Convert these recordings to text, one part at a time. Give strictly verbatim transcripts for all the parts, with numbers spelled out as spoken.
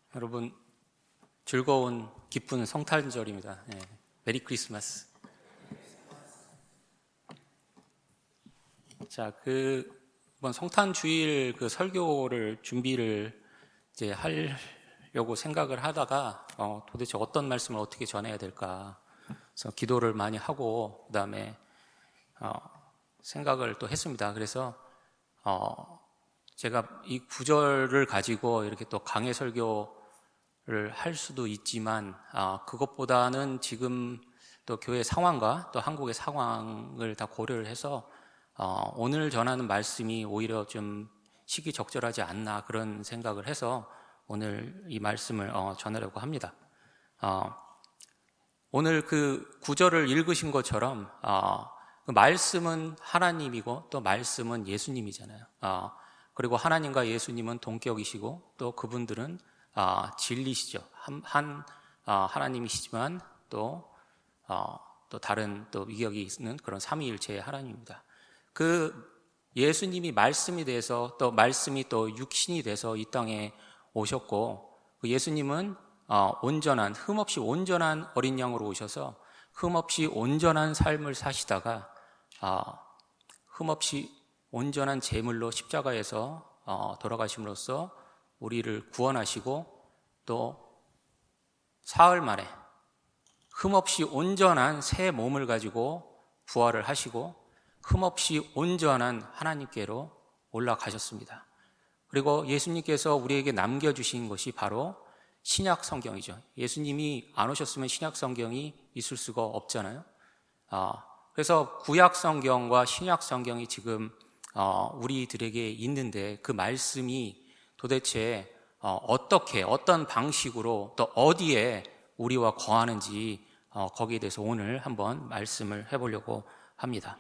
여러분 즐거운 기쁜 성탄절입니다. 네, 메리 크리스마스. 자, 그 이번 성탄 주일 그 설교를 준비를 이제 하려고 생각을 하다가 어, 도대체 어떤 말씀을 어떻게 전해야 될까? 그래서 기도를 많이 하고 그다음에 어, 생각을 또 했습니다. 그래서 어, 제가 이 구절을 가지고 이렇게 또 강해 설교를 할 수도 있지만 어, 그것보다는 지금 또 교회 상황과 또 한국의 상황을 다 고려를 해서 어, 오늘 전하는 말씀이 오히려 좀 시기적절하지 않나 그런 생각을 해서 오늘 이 말씀을 어, 전하려고 합니다. 어, 오늘 그 구절을 읽으신 것처럼 어, 그 말씀은 하나님이고 또 말씀은 예수님이잖아요. 어, 그리고 하나님과 예수님은 동격이시고 또 그분들은 어, 진리시죠. 한, 한 어, 하나님이시지만 또, 어, 또 다른 또 위격이 있는 그런 삼위일체의 하나님입니다. 그 예수님이 말씀이 돼서 또 말씀이 또 육신이 돼서 이 땅에 오셨고 그 예수님은 어, 온전한 흠없이 온전한 어린 양으로 오셔서 흠없이 온전한 삶을 사시다가 어, 흠없이 온전한 제물로 십자가에서 어, 돌아가심으로써 우리를 구원하시고 또 사흘 만에 흠없이 온전한 새 몸을 가지고 부활을 하시고 흠없이 온전한 하나님께로 올라가셨습니다. 그리고 예수님께서 우리에게 남겨주신 것이 바로 신약 성경이죠. 예수님이 안 오셨으면 신약 성경이 있을 수가 없잖아요. 어, 그래서 구약 성경과 신약 성경이 지금 어, 우리들에게 있는데 그 말씀이 도대체 어, 어떻게 어떤 방식으로 또 어디에 우리와 거하는지 어, 거기에 대해서 오늘 한번 말씀을 해보려고 합니다.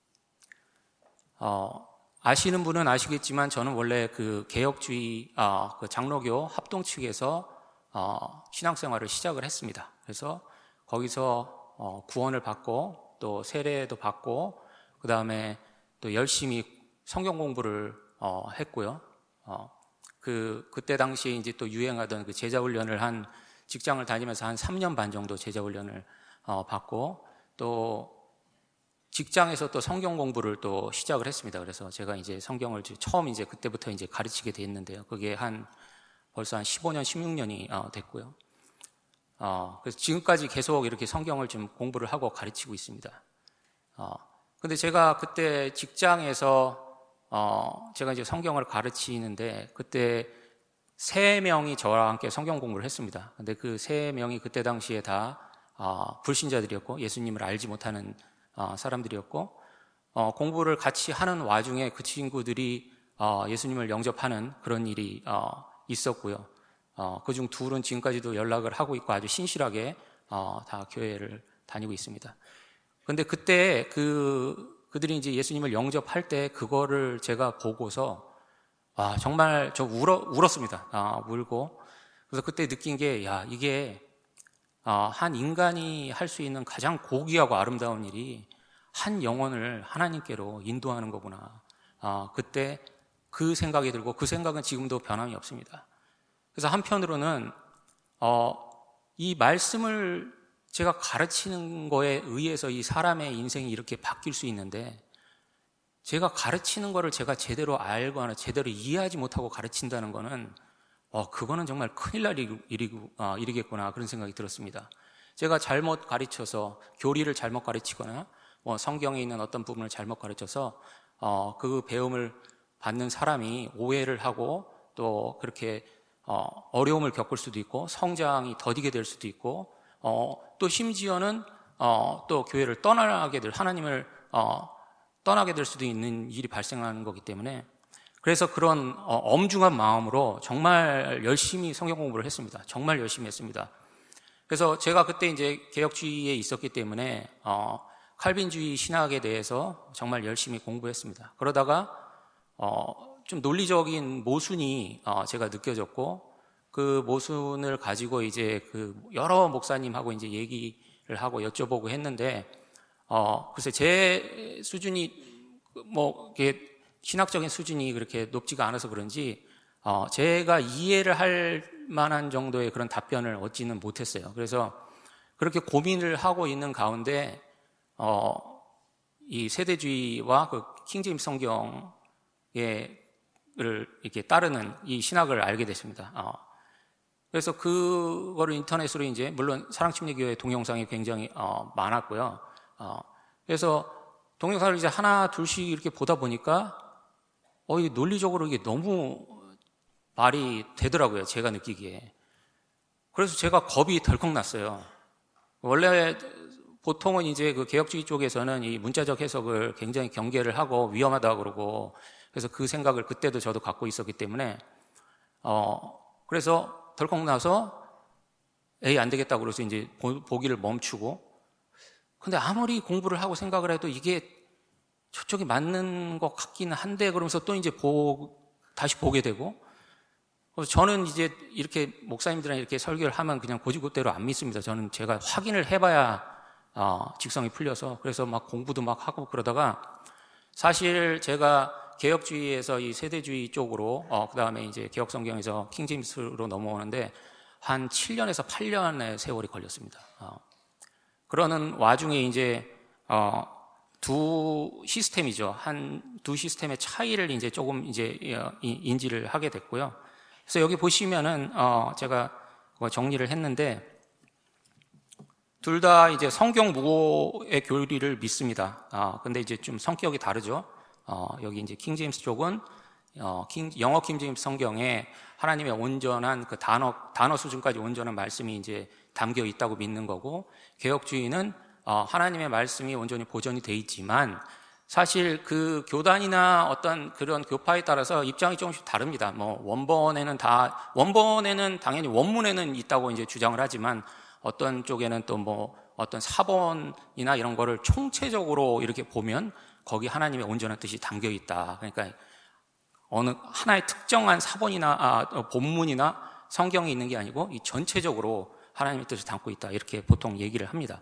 어, 아시는 분은 아시겠지만 저는 원래 그 개혁주의 어, 그 장로교 합동 측에서 어, 신앙생활을 시작을 했습니다. 그래서 거기서 어, 구원을 받고 또 세례도 받고 그 다음에 또 열심히 성경 공부를 어, 했고요. 어, 그 그때 당시에 이제 또 유행하던 그 제자 훈련을 한 직장을 다니면서 한 삼 년 반 정도 제자 훈련을 어, 받고 또 직장에서 또 성경 공부를 또 시작을 했습니다. 그래서 제가 이제 성경을 처음 이제 그때부터 이제 가르치게 됐는데요. 그게 한 벌써 한 십오 년, 십육 년이 됐고요. 어, 그래서 지금까지 계속 이렇게 성경을 좀 공부를 하고 가르치고 있습니다. 어, 근데 제가 그때 직장에서 어, 제가 이제 성경을 가르치는데 그때 세 명이 저와 함께 성경 공부를 했습니다. 근데 그 세 명이 그때 당시에 다 어, 불신자들이었고 예수님을 알지 못하는 어, 사람들이었고 어, 공부를 같이 하는 와중에 그 친구들이 어, 예수님을 영접하는 그런 일이 어, 있었고요. 어, 그중 둘은 지금까지도 연락을 하고 있고 아주 신실하게 어, 다 교회를 다니고 있습니다. 그런데 그때 그 그들이 이제 예수님을 영접할 때 그거를 제가 보고서 와, 정말 저 울어, 울었습니다. 아, 울고 그래서 그때 느낀 게 야, 이게 어, 한 인간이 할 수 있는 가장 고귀하고 아름다운 일이 한 영혼을 하나님께로 인도하는 거구나. 어, 그때 그 생각이 들고 그 생각은 지금도 변함이 없습니다. 그래서 한편으로는 어, 이 말씀을 제가 가르치는 거에 의해서 이 사람의 인생이 이렇게 바뀔 수 있는데 제가 가르치는 거를 제가 제대로 알거나 제대로 이해하지 못하고 가르친다는 거는 어, 그거는 정말 큰일 날 일이고, 어, 일이겠구나 그런 생각이 들었습니다. 제가 잘못 가르쳐서 교리를 잘못 가르치거나 뭐 성경에 있는 어떤 부분을 잘못 가르쳐서 어, 그 배움을 받는 사람이 오해를 하고 또 그렇게 어, 어려움을 겪을 수도 있고 성장이 더디게 될 수도 있고 어, 또 심지어는 어, 또 교회를 떠나게 될 하나님을 어, 떠나게 될 수도 있는 일이 발생하는 거기 때문에 그래서 그런 어, 엄중한 마음으로 정말 열심히 성경 공부를 했습니다. 정말 열심히 했습니다. 그래서 제가 그때 이제 개혁주의에 있었기 때문에 어, 칼빈주의 신학에 대해서 정말 열심히 공부했습니다. 그러다가 어, 좀 논리적인 모순이 어, 제가 느껴졌고 그 모순을 가지고 이제 그 여러 목사님하고 이제 얘기를 하고 여쭤보고 했는데 어, 글쎄 제 수준이 뭐 이게 신학적인 수준이 그렇게 높지가 않아서 그런지 어, 제가 이해를 할 만한 정도의 그런 답변을 얻지는 못했어요. 그래서 그렇게 고민을 하고 있는 가운데 어, 이 세대주의와 그 킹제임스 성경의 를 이렇게 따르는 이 신학을 알게 됐습니다. 어. 그래서 그거를 인터넷으로 이제 물론 사랑침례교회 동영상이 굉장히 어, 많았고요. 어. 그래서 동영상을 이제 하나 둘씩 이렇게 보다 보니까 어, 이게 논리적으로 이게 너무 말이 되더라고요. 제가 느끼기에. 그래서 제가 겁이 덜컥 났어요. 원래 보통은 이제 그 개혁주의 쪽에서는 이 문자적 해석을 굉장히 경계를 하고 위험하다고 그러고, 그래서 그 생각을 그때도 저도 갖고 있었기 때문에 어 그래서 덜컥 나서 에이 안 되겠다고 그래서 이제 보기를 멈추고, 근데 아무리 공부를 하고 생각을 해도 이게 저쪽이 맞는 것 같기는 한데 그러면서 또 이제 보 다시 보게 되고, 그래서 저는 이제 이렇게 목사님들이랑 이렇게 설교를 하면 그냥 고지고대로 안 믿습니다. 저는 제가 확인을 해봐야 어, 직성이 풀려서. 그래서 막 공부도 막 하고 그러다가 사실 제가 개혁주의에서 이 세대주의 쪽으로 어, 그 다음에 이제 개혁성경에서 킹제임스로 넘어오는데 한 칠 년에서 팔 년의 세월이 걸렸습니다. 어. 그러는 와중에 이제 어, 두 시스템이죠. 한 두 시스템의 차이를 이제 조금 이제 인지를 하게 됐고요. 그래서 여기 보시면은 어, 제가 정리를 했는데 둘 다 이제 성경 무고의 교리를 믿습니다. 어, 근데 이제 좀 성격이 다르죠. 어, 여기 이제 킹제임스 쪽은 어, 킹, 영어 킹제임스 성경에 하나님의 온전한 그 단어 단어 수준까지 온전한 말씀이 이제 담겨 있다고 믿는 거고, 개혁주의는 어, 하나님의 말씀이 온전히 보존이 돼 있지만 사실 그 교단이나 어떤 그런 교파에 따라서 입장이 조금씩 다릅니다. 뭐 원본에는 다 원본에는 당연히 원문에는 있다고 이제 주장을 하지만 어떤 쪽에는 또 뭐 어떤 사본이나 이런 거를 총체적으로 이렇게 보면 거기 하나님의 온전한 뜻이 담겨 있다. 그러니까 어느 하나의 특정한 사본이나 아, 본문이나 성경에 있는 게 아니고 이 전체적으로 하나님의 뜻을 담고 있다. 이렇게 보통 얘기를 합니다.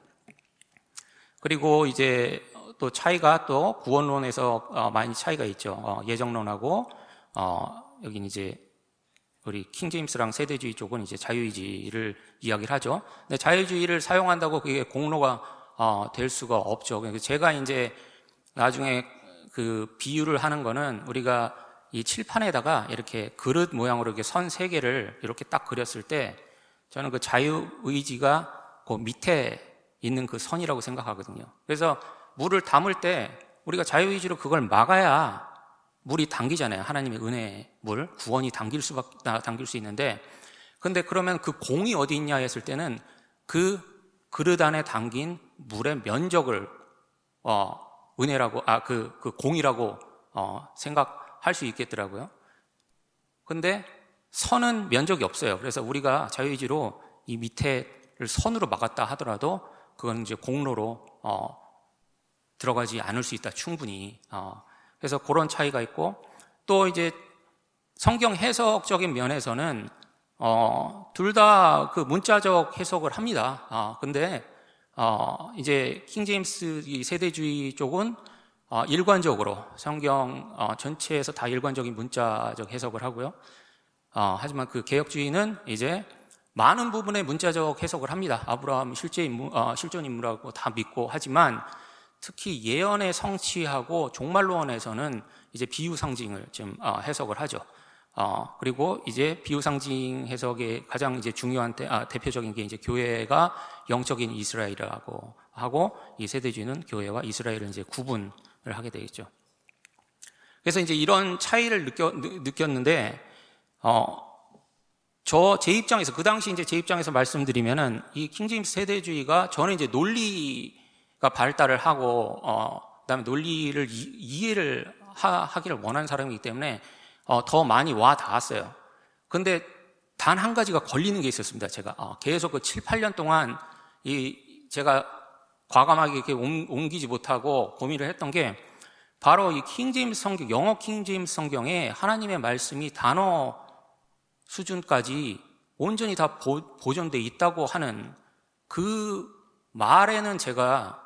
그리고 이제 또 차이가 또 구원론에서 많이 차이가 있죠. 어, 예정론하고 어, 여긴 이제 우리 킹제임스랑 세대주의 쪽은 이제 자유의지를 이야기를 하죠. 근데 자유주의를 사용한다고 그게 공로가 어, 될 수가 없죠. 그러니까 제가 이제 나중에 그 비유를 하는 거는 우리가 이 칠판에다가 이렇게 그릇 모양으로 이렇게 선 세 개를 이렇게 딱 그렸을 때 저는 그 자유의지가 그 밑에 있는 그 선이라고 생각하거든요. 그래서 물을 담을 때 우리가 자유의지로 그걸 막아야 물이 당기잖아요. 하나님의 은혜의 물, 구원이 당길 수밖에, 당길 수 있는데, 근데 그러면 그 공이 어디 있냐 했을 때는 그 그릇 안에 담긴 물의 면적을 어, 은혜라고, 아, 그, 그 공이라고 어, 생각할 수 있겠더라고요. 근데 선은 면적이 없어요. 그래서 우리가 자유의지로 이 밑에를 선으로 막았다 하더라도 그건 이제 공로로 어, 들어가지 않을 수 있다. 충분히. 어, 그래서 그런 차이가 있고, 또 이제 성경 해석적인 면에서는 어, 둘 다 그 문자적 해석을 합니다. 어, 근데 어, 이제 킹제임스 이 세대주의 쪽은 어, 일관적으로 성경 어, 전체에서 다 일관적인 문자적 해석을 하고요. 어, 하지만 그 개혁주의는 이제 많은 부분의 문자적 해석을 합니다. 아브라함 실제 인물, 어, 실존 인물하고 다 믿고, 하지만 특히 예언의 성취하고 종말론에서는 이제 비유 상징을 좀 어, 해석을 하죠. 어, 그리고 이제 비유 상징 해석의 가장 이제 중요한 대, 아, 대표적인 게 이제 교회가 영적인 이스라엘이라고 하고, 이 세대주의는 교회와 이스라엘을 이제 구분을 하게 되겠죠. 그래서 이제 이런 차이를 느껴, 느꼈는데, 어, 저, 제 입장에서, 그 당시 이제 제 입장에서 말씀드리면은, 이 킹제임스 세대주의가 저는 이제 논리가 발달을 하고, 어, 그 다음에 논리를 이, 이해를 하, 하기를 원하는 사람이기 때문에, 어, 더 많이 와 닿았어요. 근데 단 한 가지가 걸리는 게 있었습니다, 제가. 어, 계속 그 칠, 팔 년 동안, 이, 제가 과감하게 이렇게 옮, 옮기지 못하고 고민을 했던 게, 바로 이 킹제임스 성경, 영어 킹제임스 성경에 하나님의 말씀이 단어 수준까지 온전히 다 보, 보존되어 있다고 하는 그 말에는 제가,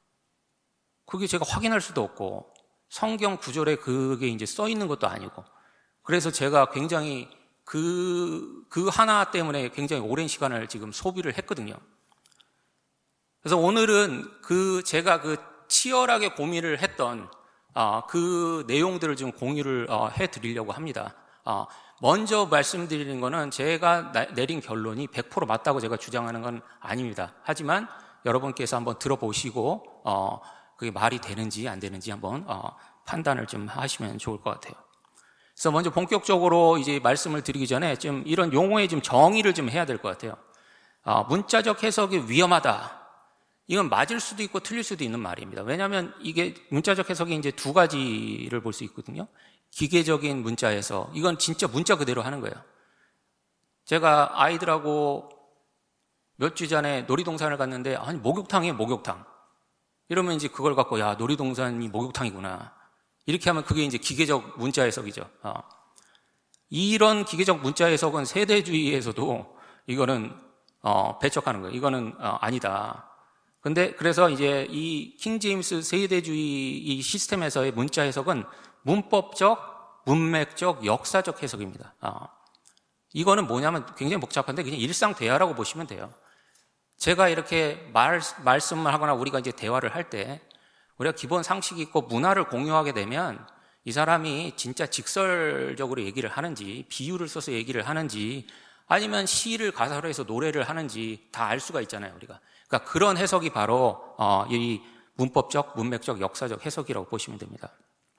그게 제가 확인할 수도 없고, 성경 구절에 그게 이제 써 있는 것도 아니고, 그래서 제가 굉장히 그, 그 하나 때문에 굉장히 오랜 시간을 지금 소비를 했거든요. 그래서 오늘은 그 제가 그 치열하게 고민을 했던 아, 그 내용들을 좀 공유를 어, 해드리려고 합니다. 아, 먼저 말씀드리는 거는 제가 나, 내린 결론이 백 퍼센트 맞다고 제가 주장하는 건 아닙니다. 하지만 여러분께서 한번 들어보시고 어, 그게 말이 되는지 안 되는지 한번 어, 판단을 좀 하시면 좋을 것 같아요. 그래서 먼저 본격적으로 이제 말씀을 드리기 전에 좀 이런 용어의 좀 정의를 좀 해야 될 것 같아요. 아, 문자적 해석이 위험하다. 이건 맞을 수도 있고 틀릴 수도 있는 말입니다. 왜냐하면 이게 문자적 해석이 이제 두 가지를 볼 수 있거든요. 기계적인 문자 해석. 이건 진짜 문자 그대로 하는 거예요. 제가 아이들하고 몇 주 전에 놀이동산을 갔는데, 아니, 목욕탕이에요, 목욕탕. 이러면 이제 그걸 갖고, 야, 놀이동산이 목욕탕이구나. 이렇게 하면 그게 이제 기계적 문자 해석이죠. 어. 이런 기계적 문자 해석은 세대주의에서도 이거는, 어, 배척하는 거예요. 이거는, 어, 아니다. 근데 그래서 이제 이 킹제임스 세대주의 이 시스템에서의 문자 해석은 문법적, 문맥적, 역사적 해석입니다. 어. 이거는 뭐냐면 굉장히 복잡한데 그냥 일상 대화라고 보시면 돼요. 제가 이렇게 말, 말씀을 하거나 우리가 이제 대화를 할 때 우리가 기본 상식이 있고 문화를 공유하게 되면 이 사람이 진짜 직설적으로 얘기를 하는지 비유를 써서 얘기를 하는지 아니면 시를 가사로 해서 노래를 하는지 다 알 수가 있잖아요, 우리가. 그러니까 그런 해석이 바로 어, 이 문법적, 문맥적, 역사적 해석이라고 보시면 됩니다.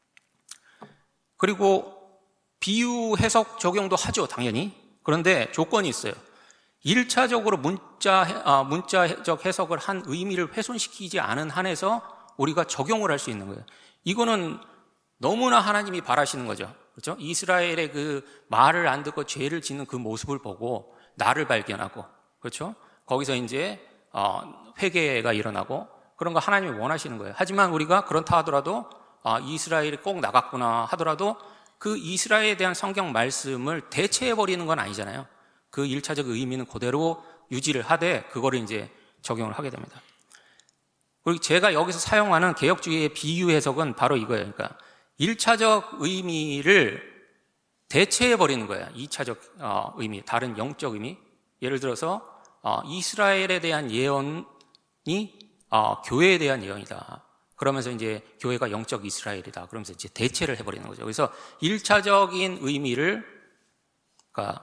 그리고 비유 해석 적용도 하죠, 당연히. 그런데 조건이 있어요. 일차적으로 문자, 아, 문자적 해석을 한 의미를 훼손시키지 않은 한에서 우리가 적용을 할 수 있는 거예요. 이거는 너무나 하나님이 바라시는 거죠. 그렇죠? 이스라엘의 그 말을 안 듣고 죄를 짓는 그 모습을 보고 나를 발견하고, 그렇죠? 거기서 이제 어, 회개가 일어나고 그런 거 하나님이 원하시는 거예요. 하지만 우리가 그렇다 하더라도 아, 이스라엘이 꼭 나갔구나 하더라도 그 이스라엘에 대한 성경 말씀을 대체해버리는 건 아니잖아요. 그 일차적 의미는 그대로 유지를 하되 그거를 이제 적용을 하게 됩니다. 그리고 제가 여기서 사용하는 개혁주의의 비유 해석은 바로 이거예요. 그러니까 일차적 의미를 대체해버리는 거예요. 이차적 어, 의미, 다른 영적 의미. 예를 들어서 어, 이스라엘에 대한 예언이 어, 교회에 대한 예언이다. 그러면서 이제 교회가 영적 이스라엘이다. 그러면서 이제 대체를 해버리는 거죠. 그래서 일차적인 의미를 그러니까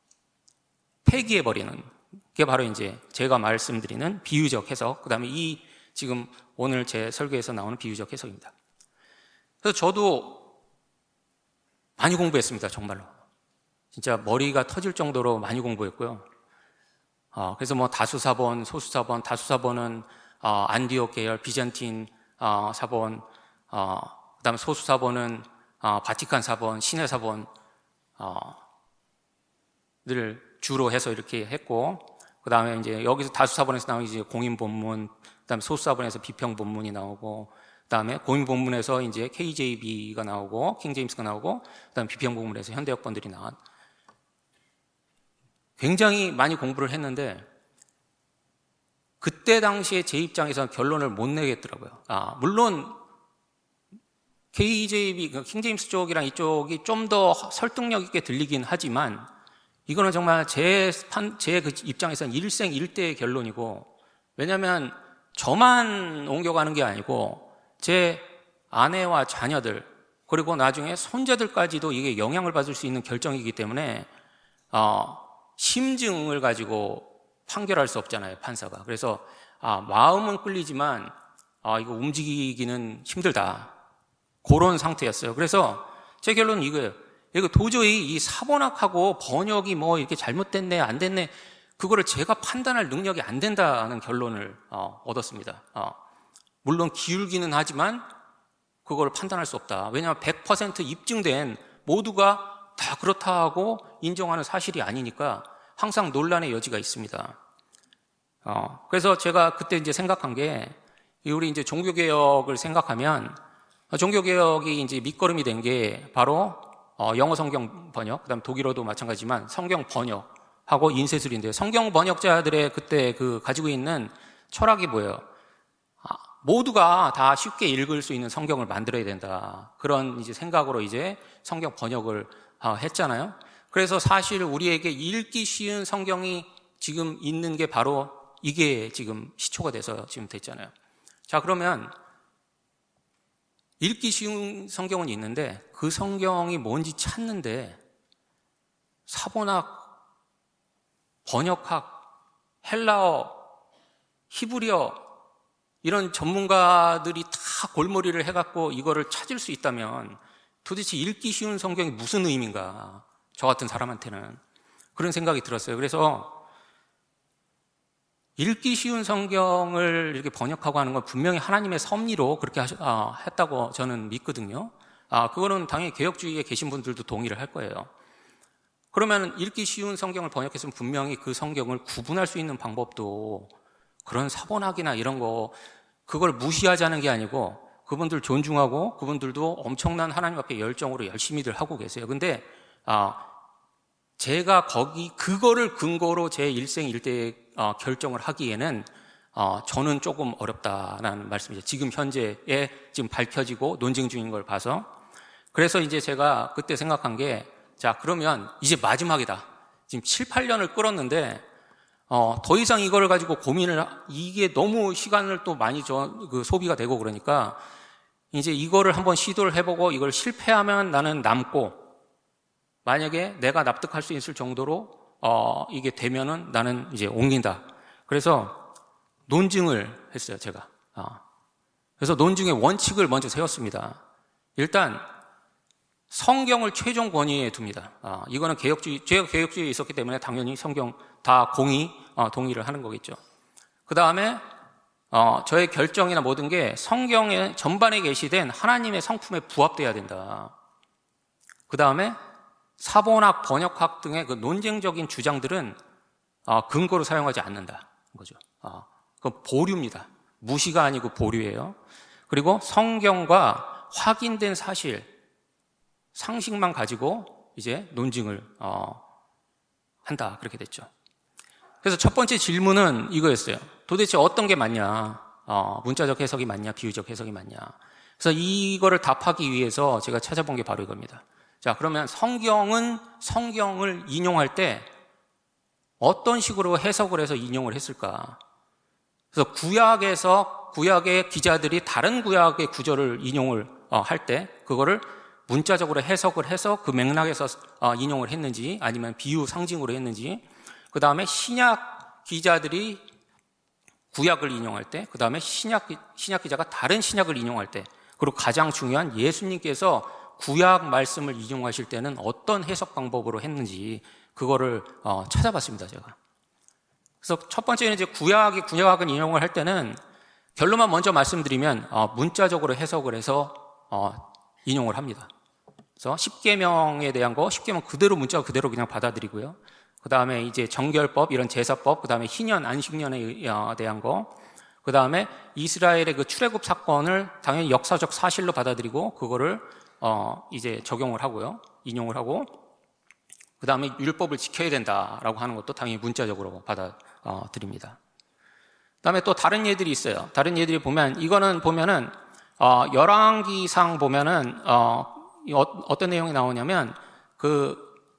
폐기해버리는 게 바로 이제 제가 말씀드리는 비유적 해석. 그 다음에 이 지금 오늘 제 설교에서 나오는 비유적 해석입니다. 그래서 저도 많이 공부했습니다. 정말로. 진짜 머리가 터질 정도로 많이 공부했고요. 어, 그래서 뭐 다수사본, 소수사본, 다수사본은 어, 안디옥 계열, 비잔틴 어, 사본, 어, 그 다음에 소수사본은 어, 바티칸 사본, 신의 사본 어, 를 주로 해서 이렇게 했고, 그 다음에 이제 여기서 다수사본에서 나오는 이제 공인본문, 그 다음에 소수사본에서 비평본문이 나오고, 그 다음에 공인본문에서 이제 케이제이비가 나오고, 킹제임스가 나오고, 그 다음에 비평본문에서 현대역본들이 나온. 굉장히 많이 공부를 했는데, 그때 당시에 제 입장에서는 결론을 못 내겠더라고요. 아, 물론, 케이제이비, 킹제임스 쪽이랑 이쪽이 좀 더 설득력 있게 들리긴 하지만, 이거는 정말 제, 제 그 입장에서는 일생일대의 결론이고, 왜냐하면 저만 옮겨가는 게 아니고 제 아내와 자녀들 그리고 나중에 손자들까지도 이게 영향을 받을 수 있는 결정이기 때문에 어, 심증을 가지고 판결할 수 없잖아요, 판사가. 그래서 아, 마음은 끌리지만 아, 이거 움직이기는 힘들다. 그런 상태였어요. 그래서 제 결론은 이거예요. 이거 도저히 이 사본학하고 번역이 뭐 이렇게 잘못됐네, 안 됐네, 그거를 제가 판단할 능력이 안 된다는 결론을 어, 얻었습니다. 어, 물론 기울기는 하지만 그걸 판단할 수 없다. 왜냐하면 백 퍼센트 입증된 모두가 다 그렇다 하고 인정하는 사실이 아니니까 항상 논란의 여지가 있습니다. 어, 그래서 제가 그때 이제 생각한 게, 우리 이제 종교개혁을 생각하면 종교개혁이 이제 밑거름이 된 게 바로 어, 영어 성경 번역, 그 다음 독일어도 마찬가지지만 성경 번역하고 인쇄술인데요. 성경 번역자들의 그때 그 가지고 있는 철학이 뭐예요? 아, 모두가 다 쉽게 읽을 수 있는 성경을 만들어야 된다. 그런 이제 생각으로 이제 성경 번역을 아, 했잖아요. 그래서 사실 우리에게 읽기 쉬운 성경이 지금 있는 게 바로 이게 지금 시초가 돼서 지금 됐잖아요. 자, 그러면 읽기 쉬운 성경은 있는데 그 성경이 뭔지 찾는데 사본학, 번역학, 헬라어, 히브리어 이런 전문가들이 다 골머리를 해갖고 이거를 찾을 수 있다면 도대체 읽기 쉬운 성경이 무슨 의미인가? 저 같은 사람한테는 그런 생각이 들었어요. 그래서 읽기 쉬운 성경을 이렇게 번역하고 하는 건 분명히 하나님의 섭리로 그렇게 하셨, 아, 했다고 저는 믿거든요. 아, 그거는 당연히 개혁주의에 계신 분들도 동의를 할 거예요. 그러면 읽기 쉬운 성경을 번역했으면 분명히 그 성경을 구분할 수 있는 방법도 그런 사본학이나 이런 거 그걸 무시하자는 게 아니고 그분들 존중하고 그분들도 엄청난 하나님 앞에 열정으로 열심히들 하고 계세요. 근데 아, 제가 거기 그거를 근거로 제 일생일대의 어, 결정을 하기에는 어, 저는 조금 어렵다라는 말씀이죠. 지금 현재에 지금 밝혀지고 논쟁 중인 걸 봐서. 그래서 이제 제가 그때 생각한 게 자, 그러면 이제 마지막이다. 지금 칠, 팔 년을 끌었는데 어, 더 이상 이걸 가지고 고민을 이게 너무 시간을 또 많이 저, 그 소비가 되고 그러니까 이제 이거를 한번 시도를 해보고 이걸 실패하면 나는 남고 만약에 내가 납득할 수 있을 정도로 어, 이게 되면은 나는 이제 옮긴다. 그래서 논증을 했어요, 제가. 어. 그래서 논증의 원칙을 먼저 세웠습니다. 일단 성경을 최종 권위에 둡니다. 어, 이거는 개혁주의, 제가 개혁주의에 있었기 때문에 당연히 성경 다 공의, 어, 동의를 하는 거겠죠. 그 다음에 어, 저의 결정이나 모든 게 성경의 전반에 계시된 하나님의 성품에 부합돼야 된다. 그 다음에 사본학, 번역학 등의 그 논쟁적인 주장들은 어, 근거로 사용하지 않는다. 거죠. 어, 그 보류입니다. 무시가 아니고 보류예요. 그리고 성경과 확인된 사실, 상식만 가지고 이제 논증을 어, 한다. 그렇게 됐죠. 그래서 첫 번째 질문은 이거였어요. 도대체 어떤 게 맞냐? 어, 문자적 해석이 맞냐? 비유적 해석이 맞냐? 그래서 이거를 답하기 위해서 제가 찾아본 게 바로 이겁니다. 자, 그러면 성경은 성경을 인용할 때 어떤 식으로 해석을 해서 인용을 했을까? 그래서 구약에서 구약의 기자들이 다른 구약의 구절을 인용을 어, 할 때 그거를 문자적으로 해석을 해서 그 맥락에서 어, 인용을 했는지 아니면 비유 상징으로 했는지 그 다음에 신약 기자들이 구약을 인용할 때 그 다음에 신약, 신약 기자가 다른 신약을 인용할 때 그리고 가장 중요한 예수님께서 구약 말씀을 인용하실 때는 어떤 해석 방법으로 했는지 그거를 어, 찾아봤습니다, 제가. 그래서 첫 번째는 이제 구약의 구약을 인용을 할 때는 결론만 먼저 말씀드리면 어, 문자적으로 해석을 해서 어, 인용을 합니다. 그래서 십계명에 대한 거, 십계명 그대로 문자 그대로 그냥 받아들이고요. 그 다음에 이제 정결법, 이런 제사법, 그 다음에 희년, 안식년에 대한 거, 그 다음에 이스라엘의 그 출애굽 사건을 당연히 역사적 사실로 받아들이고 그거를 어, 이제 적용을 하고요. 인용을 하고, 그 다음에 율법을 지켜야 된다라고 하는 것도 당연히 문자적으로 받아들입니다. 그 다음에 또 다른 예들이 있어요. 다른 예들이 보면, 이거는 보면은, 어, 열왕기상 보면은, 어, 어떤 내용이 나오냐면, 그,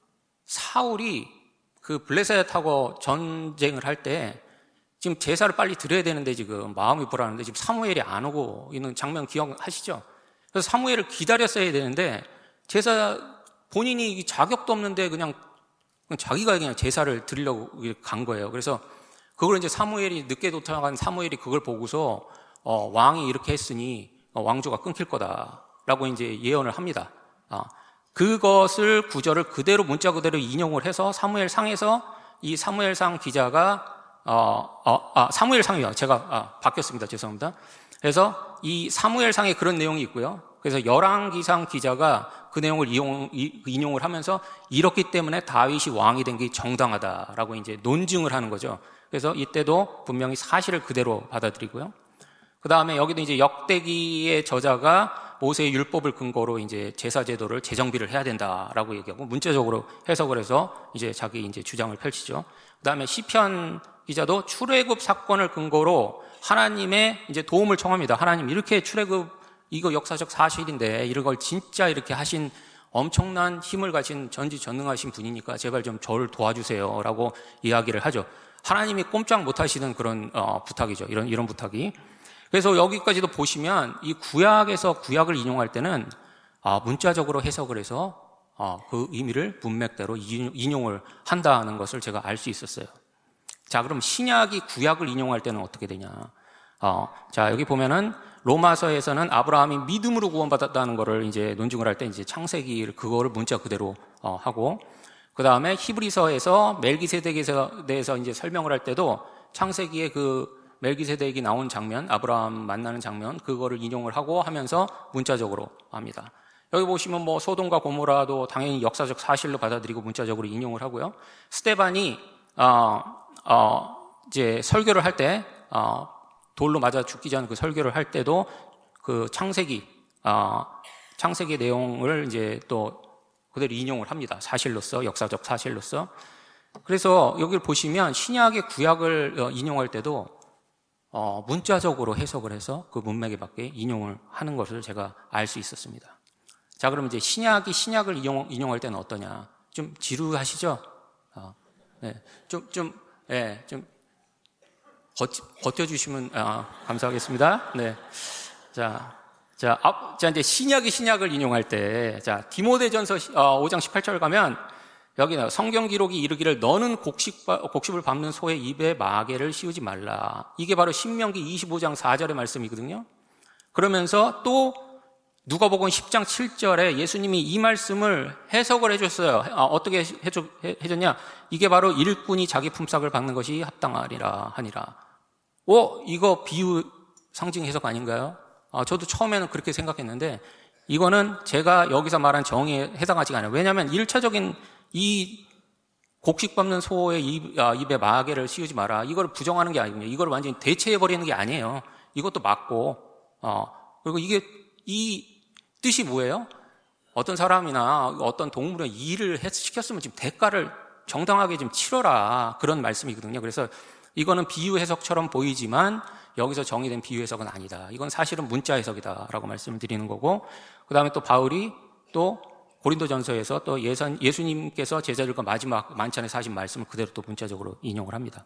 사울이 그 블레셋하고 전쟁을 할 때, 지금 제사를 빨리 드려야 되는데 지금 마음이 불안한데 지금 사무엘이 안 오고 있는 장면 기억하시죠? 그래서 사무엘을 기다렸어야 되는데 제사 본인이 자격도 없는데 그냥, 그냥 자기가 그냥 제사를 드리려고 간 거예요. 그래서 그걸 이제 사무엘이 늦게 도착한 사무엘이 그걸 보고서 어, 왕이 이렇게 했으니 어, 왕조가 끊길 거다라고 이제 예언을 합니다. 어, 그것을 구절을 그대로 문자 그대로 인용을 해서 사무엘상에서 이 사무엘상 기자가 어, 어, 아, 사무엘상이요. 제가 아, 바뀌었습니다. 죄송합니다. 그래서 이 사무엘상에 그런 내용이 있고요. 그래서 열왕기상 기자가 그 내용을 이용, 이, 인용을 하면서 이렇기 때문에 다윗이 왕이 된 게 정당하다라고 이제 논증을 하는 거죠. 그래서 이때도 분명히 사실을 그대로 받아들이고요. 그 다음에 여기도 이제 역대기의 저자가 모세의 율법을 근거로 이제 제사 제도를 재정비를 해야 된다라고 얘기하고 문자적으로 해석을 해서 이제 자기 이제 주장을 펼치죠. 그 다음에 시편 기자도 출애굽 사건을 근거로 하나님의 이제 도움을 청합니다. 하나님 이렇게 출애굽 이거 역사적 사실인데 이런 걸 진짜 이렇게 하신 엄청난 힘을 가진 전지전능하신 분이니까 제발 좀 저를 도와주세요 라고 이야기를 하죠. 하나님이 꼼짝 못하시는 그런 어, 부탁이죠. 이런 이런 부탁이. 그래서 여기까지도 보시면 이 구약에서 구약을 인용할 때는 아, 문자적으로 해석을 해서 어, 그 의미를 문맥대로 인용을 한다는 것을 제가 알 수 있었어요. 자, 그럼 신약이 구약을 인용할 때는 어떻게 되냐? 어, 자, 여기 보면은 로마서에서는 아브라함이 믿음으로 구원받았다는 것을 이제 논증을 할 때 이제 창세기를 그거를 문자 그대로 어, 하고, 그 다음에 히브리서에서 멜기세덱에 대해서 이제 설명을 할 때도 창세기에 그 멜기세덱이 나온 장면, 아브라함 만나는 장면, 그거를 인용을 하고 하면서 문자적으로 합니다. 여기 보시면 뭐 소돔과 고모라도 당연히 역사적 사실로 받아들이고 문자적으로 인용을 하고요. 스데반이 어, 어, 이제 설교를 할 때 어, 돌로 맞아 죽기 전 그 설교를 할 때도 그 창세기 어, 창세기 내용을 이제 또 그대로 인용을 합니다. 사실로서, 역사적 사실로서. 그래서 여기를 보시면 신약의 구약을 인용할 때도 어, 문자적으로 해석을 해서 그 문맥에 맞게 인용을 하는 것을 제가 알 수 있었습니다. 자, 그럼 이제 신약이 신약을 인용, 인용할 때는 어떠냐? 좀 지루하시죠? 어, 네, 좀, 좀, 예, 좀 버티, 버텨주시면 어, 감사하겠습니다. 네, 자, 자, 앞, 자 이제 신약이 신약을 인용할 때, 자 디모데전서 어, 오 장 십팔 절 가면 여기 성경 기록이 이르기를 너는 곡식, 곡식을 밟는 소의 입에 마개를 씌우지 말라. 이게 바로 신명기 이십오 장 사 절의 말씀이거든요. 그러면서 또 누가복음 십 장 칠 절에 예수님이 이 말씀을 해석을 해줬어요. 아, 어떻게 해줘, 해줬냐? 이게 바로 일꾼이 자기 품삯을 받는 것이 합당하리라 하니라. 오, 이거 비유 상징 해석 아닌가요? 아, 저도 처음에는 그렇게 생각했는데 이거는 제가 여기서 말한 정의에 해당하지가 않아요. 왜냐하면 일차적인 이 곡식 밟는 소의 입, 아, 입에 마개를 씌우지 마라. 이걸 부정하는 게 아니군요. 이걸 완전히 대체해버리는 게 아니에요. 이것도 맞고, 어, 그리고 이게, 이 뜻이 뭐예요? 어떤 사람이나 어떤 동물의 일을 시켰으면 지금 대가를 정당하게 좀 치러라. 그런 말씀이거든요. 그래서 이거는 비유 해석처럼 보이지만 여기서 정의된 비유 해석은 아니다. 이건 사실은 문자 해석이다라고 말씀을 드리는 거고, 그 다음에 또 바울이 또 고린도전서에서 또 예선, 예수님께서 제자들과 마지막 만찬에서 하신 말씀을 그대로 또 문자적으로 인용을 합니다.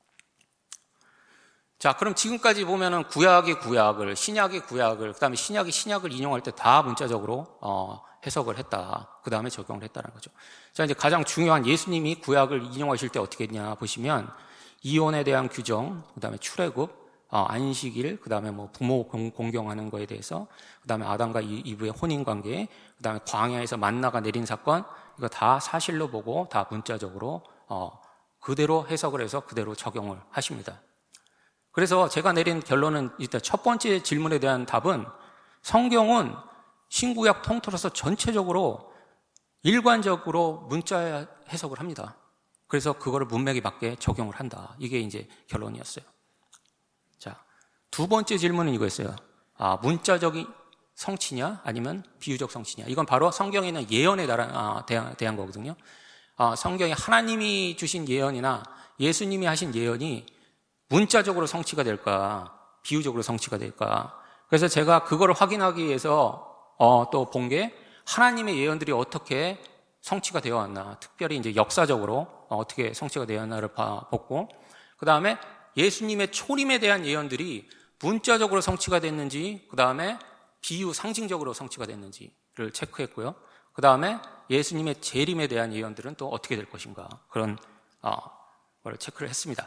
자, 그럼 지금까지 보면은 구약의 구약을, 신약의 구약을, 그 다음에 신약이 신약을 인용할 때 다 문자적으로 어, 해석을 했다. 그 다음에 적용을 했다는 거죠. 자, 이제 가장 중요한 예수님이 구약을 인용하실 때 어떻게 했냐 보시면 이혼에 대한 규정, 그 다음에 출애굽, 어, 안식일, 그 다음에 뭐 부모 공경하는 거에 대해서, 그 다음에 아담과 이브의 혼인관계, 그 다음에 광야에서 만나가 내린 사건, 이거 다 사실로 보고 다 문자적으로 어, 그대로 해석을 해서 그대로 적용을 하십니다. 그래서 제가 내린 결론은 일단 첫 번째 질문에 대한 답은 성경은 신구약 통틀어서 전체적으로 일관적으로 문자 해석을 합니다. 그래서 그거를 문맥에 맞게 적용을 한다. 이게 이제 결론이었어요. 자, 두 번째 질문은 이거였어요. 아, 문자적인 성취냐 아니면 비유적 성취냐. 이건 바로 성경에 있는 예언에 대한, 대한 거거든요. 아, 성경에 하나님이 주신 예언이나 예수님이 하신 예언이 문자적으로 성취가 될까 비유적으로 성취가 될까. 그래서 제가 그걸 확인하기 위해서 어, 또 본 게 하나님의 예언들이 어떻게 성취가 되어 왔나, 특별히 이제 역사적으로 어떻게 성취가 되어 왔나를 보고, 그 다음에 예수님의 초림에 대한 예언들이 문자적으로 성취가 됐는지, 그 다음에 비유 상징적으로 성취가 됐는지를 체크했고요. 그 다음에 예수님의 재림에 대한 예언들은 또 어떻게 될 것인가, 그런 어, 걸 체크를 했습니다.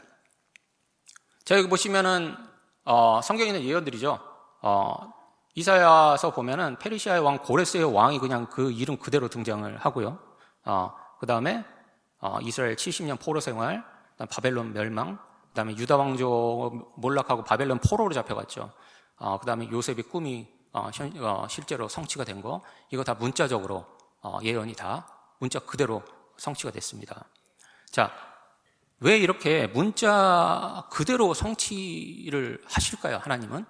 자, 여기 보시면은 어, 성경에 있는 예언들이죠. 어, 이사야서 보면은 페르시아의 왕 고레스의 왕이 그냥 그 이름 그대로 등장을 하고요. 어, 그 다음에 어, 이스라엘 칠십 년 포로 생활, 그다음 바벨론 멸망, 그 다음에 유다 왕조 몰락하고 바벨론 포로로 잡혀갔죠. 어, 그 다음에 요셉의 꿈이 어, 현, 어, 실제로 성취가 된 거, 이거 다 문자적으로 어, 예언이 다 문자 그대로 성취가 됐습니다. 자, 왜 이렇게 문자 그대로 성취를 하실까요, 하나님은?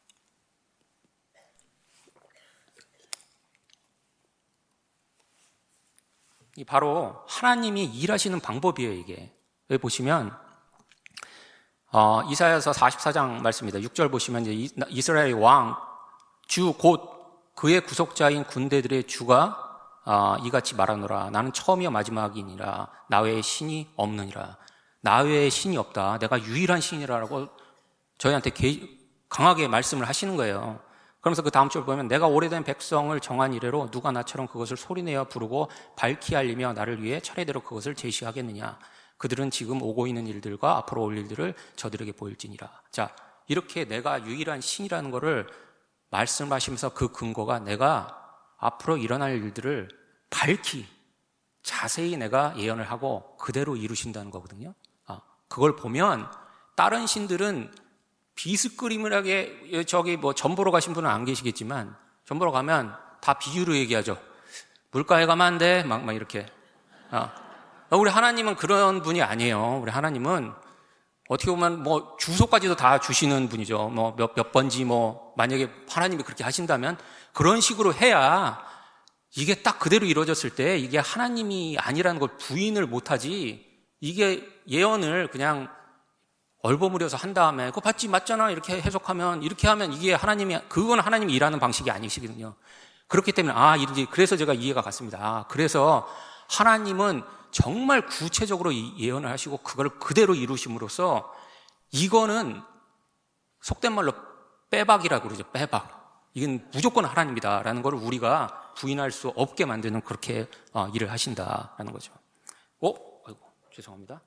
이 바로 하나님이 일하시는 방법이에요, 이게. 여기 보시면 어, 이사야서 사십사 장 말씀입니다. 육 절 보시면 이제 이스라엘의 왕, 주 곧 그의 구속자인 군대들의 주가 아, 이같이 말하노라. 나는 처음이요 마지막이니라. 나 외에 신이 없느니라. 나 외에 신이 없다. 내가 유일한 신이라고 저희한테 강하게 말씀을 하시는 거예요. 그러면서 그 다음 절 보면 내가 오래된 백성을 정한 이래로 누가 나처럼 그것을 소리내어 부르고 밝히 알리며 나를 위해 차례대로 그것을 제시하겠느냐. 그들은 지금 오고 있는 일들과 앞으로 올 일들을 저들에게 보일지니라. 자, 이렇게 내가 유일한 신이라는 것을 말씀하시면서 그 근거가 내가 앞으로 일어날 일들을 밝히 자세히 내가 예언을 하고 그대로 이루신다는 거거든요. 아, 그걸 보면 다른 신들은 비스그림을 하게, 저기 뭐 전보러 가신 분은 안 계시겠지만 전보러 가면 다 비유로 얘기하죠. 물가에 가면 안 돼. 막, 막 이렇게. 아, 우리 하나님은 그런 분이 아니에요. 우리 하나님은 어떻게 보면 뭐 주소까지도 다 주시는 분이죠. 뭐 몇, 몇 번지 뭐 만약에 하나님이 그렇게 하신다면 그런 식으로 해야 이게 딱 그대로 이루어졌을 때 이게 하나님이 아니라는 걸 부인을 못하지, 이게 예언을 그냥 얼버무려서 한 다음에 그거 봤지 맞잖아 이렇게 해석하면, 이렇게 하면 이게 하나님이, 그건 하나님이 일하는 방식이 아니시거든요. 그렇기 때문에 아 이제 그래서 제가 이해가 갔습니다. 아, 그래서 하나님은 정말 구체적으로 예언을 하시고 그걸 그대로 이루심으로써 이거는 속된 말로 빼박이라고 그러죠. 빼박. 이건 무조건 하나님이다라는 걸 우리가 부인할 수 없게 만드는 그렇게 일을 하신다라는 거죠. 어? 아이고, 죄송합니다.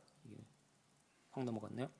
확 넘어갔네요.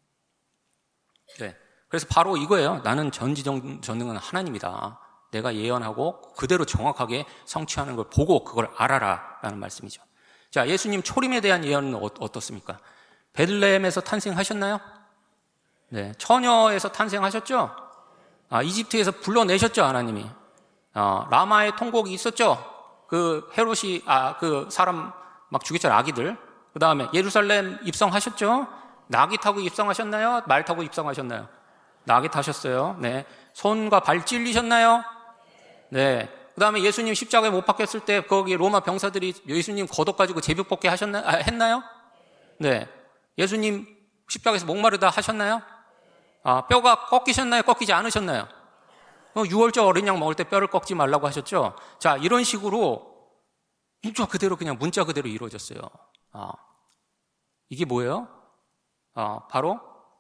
네. 그래서 바로 이거예요. 나는 전지전능은 하나님이다. 내가 예언하고 그대로 정확하게 성취하는 걸 보고 그걸 알아라 라는 말씀이죠. 자, 예수님 초림에 대한 예언은 어떻습니까? 베들레헴에서 탄생하셨나요? 네. 처녀에서 탄생하셨죠? 아, 이집트에서 불러내셨죠, 하나님이. 아, 라마의 통곡이 있었죠? 그 헤롯이, 아, 그 사람 막 죽였잖아요, 아기들. 그 다음에 예루살렘 입성하셨죠? 나귀 타고 입성하셨나요? 말 타고 입성하셨나요? 나귀 타셨어요. 네. 손과 발 찔리셨나요? 네. 그 다음에 예수님 십자가에 못 박혔을 때 거기 로마 병사들이 예수님 겉옷 가지고 제비 뽑게 하셨나, 아, 했나요? 네. 예수님 십자가에서 목마르다 하셨나요? 아, 뼈가 꺾이셨나요? 꺾이지 않으셨나요? 유월절 어린 양 먹을 때 뼈를 꺾지 말라고 하셨죠? 자, 이런 식으로 문자 그대로 그냥 문자 그대로 이루어졌어요. 아, 이게 뭐예요? 아, 바로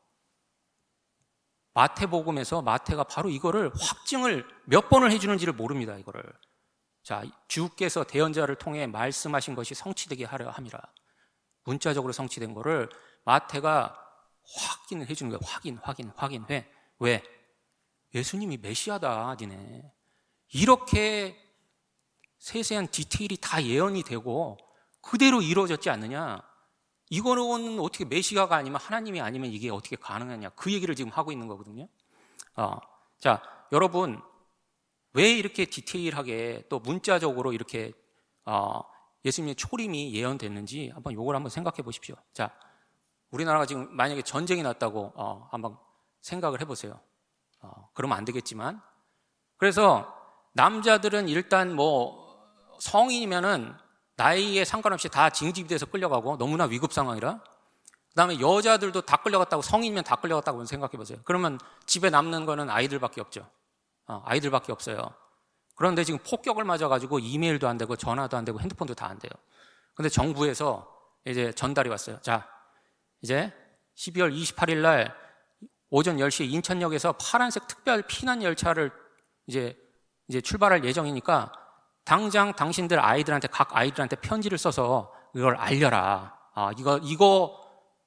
마태복음에서 마태가 바로 이거를 확증을 몇 번을 해주는지를 모릅니다, 이거를. 자, 주께서 대언자를 통해 말씀하신 것이 성취되게 하려 함이라. 문자적으로 성취된 거를 마태가 확인을 해주는 거예요. 확인, 확인, 확인해. 왜? 예수님이 메시아다, 니네. 이렇게 세세한 디테일이 다 예언이 되고 그대로 이루어졌지 않느냐? 이거는 어떻게 메시아가 아니면 하나님이 아니면 이게 어떻게 가능하냐? 그 얘기를 지금 하고 있는 거거든요. 어, 자, 여러분 왜 이렇게 디테일하게 또 문자적으로 이렇게 어, 예수님의 초림이 예언됐는지 한번 요걸 한번 생각해 보십시오. 자, 우리나라가 지금 만약에 전쟁이 났다고 어, 한번 생각을 해보세요. 어, 그러면 안 되겠지만, 그래서 남자들은 일단 뭐 성인이면은 나이에 상관없이 다 징집돼서 끌려가고 너무나 위급 상황이라. 그다음에 여자들도 다 끌려갔다고, 성인이면 다 끌려갔다고 생각해 보세요. 그러면 집에 남는 거는 아이들밖에 없죠. 어, 아이들밖에 없어요. 그런데 지금 폭격을 맞아가지고 이메일도 안 되고 전화도 안 되고 핸드폰도 다 안 돼요. 근데 정부에서 이제 전달이 왔어요. 자, 이제 십이월 이십팔일 날 오전 열 시에 인천역에서 파란색 특별 피난 열차를 이제 이제 출발할 예정이니까 당장 당신들 아이들한테, 각 아이들한테 편지를 써서 이걸 알려라. 아, 이거 이거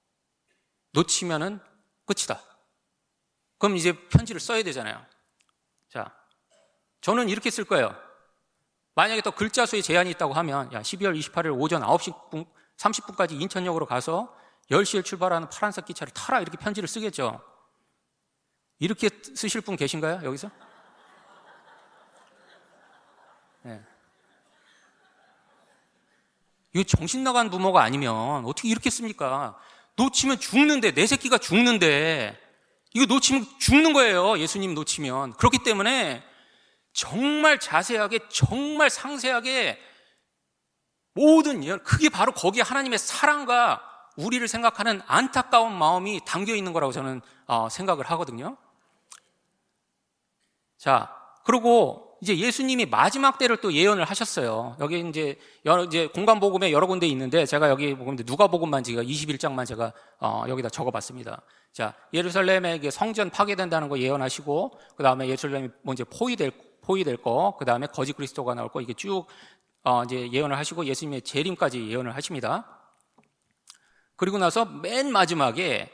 놓치면은 끝이다. 그럼 이제 편지를 써야 되잖아요. 자, 저는 이렇게 쓸 거예요. 만약에 또 글자 수에 제한이 있다고 하면, 야, 십이월 이십팔일 오전 아홉 시 삼십 분까지 인천역으로 가서 열 시에 출발하는 파란색 기차를 타라, 이렇게 편지를 쓰겠죠. 이렇게 쓰실 분 계신가요, 여기서? 네. 이거 정신 나간 부모가 아니면 어떻게 이렇게 씁니까? 놓치면 죽는데, 내 새끼가 죽는데, 이거 놓치면 죽는 거예요, 예수님 놓치면. 그렇기 때문에 정말 자세하게, 정말 상세하게 모든 예언, 그게 바로 거기에 하나님의 사랑과 우리를 생각하는 안타까운 마음이 담겨 있는 거라고 저는 생각을 하거든요. 자, 그리고 이제 예수님이 마지막 때를 또 예언을 하셨어요. 여기 이제 여러 이제 공간 복음에 여러 군데 있는데 제가 여기 보면 누가복음만 제가 이십일 장만 제가 어, 여기다 적어봤습니다. 자, 예루살렘에 성전 파괴된다는 거 예언하시고, 그 다음에 예루살렘이 먼저 포위될 포위될 거, 그 다음에 거짓 그리스도가 나올 거, 이게 쭉 어, 이제 예언을 하시고 예수님의 재림까지 예언을 하십니다. 그리고 나서 맨 마지막에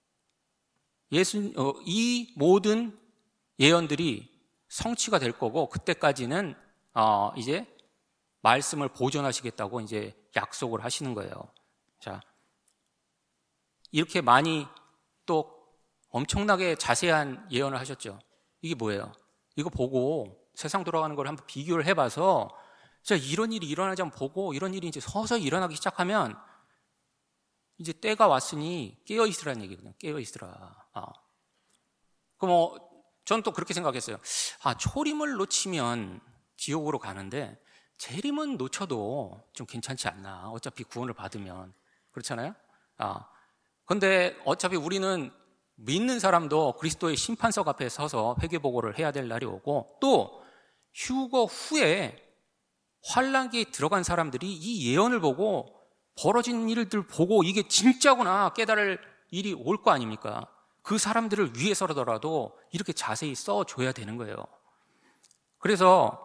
예수 어, 이 모든 예언들이 성취가 될 거고, 그때까지는 어, 이제 말씀을 보존하시겠다고 이제 약속을 하시는 거예요. 자, 이렇게 많이 또 엄청나게 자세한 예언을 하셨죠. 이게 뭐예요? 이거 보고 세상 돌아가는 걸 한번 비교를 해봐서, 자, 이런 일이 일어나지 않고 보고 이런 일이 이제 서서히 일어나기 시작하면 이제 때가 왔으니 깨어 있으라는 얘기거든요. 깨어 있으라. 아. 그럼 뭐 전 또 그렇게 생각했어요. 아, 초림을 놓치면 지옥으로 가는데 재림은 놓쳐도 좀 괜찮지 않나? 어차피 구원을 받으면. 그렇잖아요? 아. 근데 어차피 우리는 믿는 사람도 그리스도의 심판석 앞에 서서 회개보고를 해야 될 날이 오고, 또 휴거 후에 환란기에 들어간 사람들이 이 예언을 보고 벌어진 일들 보고 이게 진짜구나 깨달을 일이 올 거 아닙니까? 그 사람들을 위해서라도 이렇게 자세히 써줘야 되는 거예요. 그래서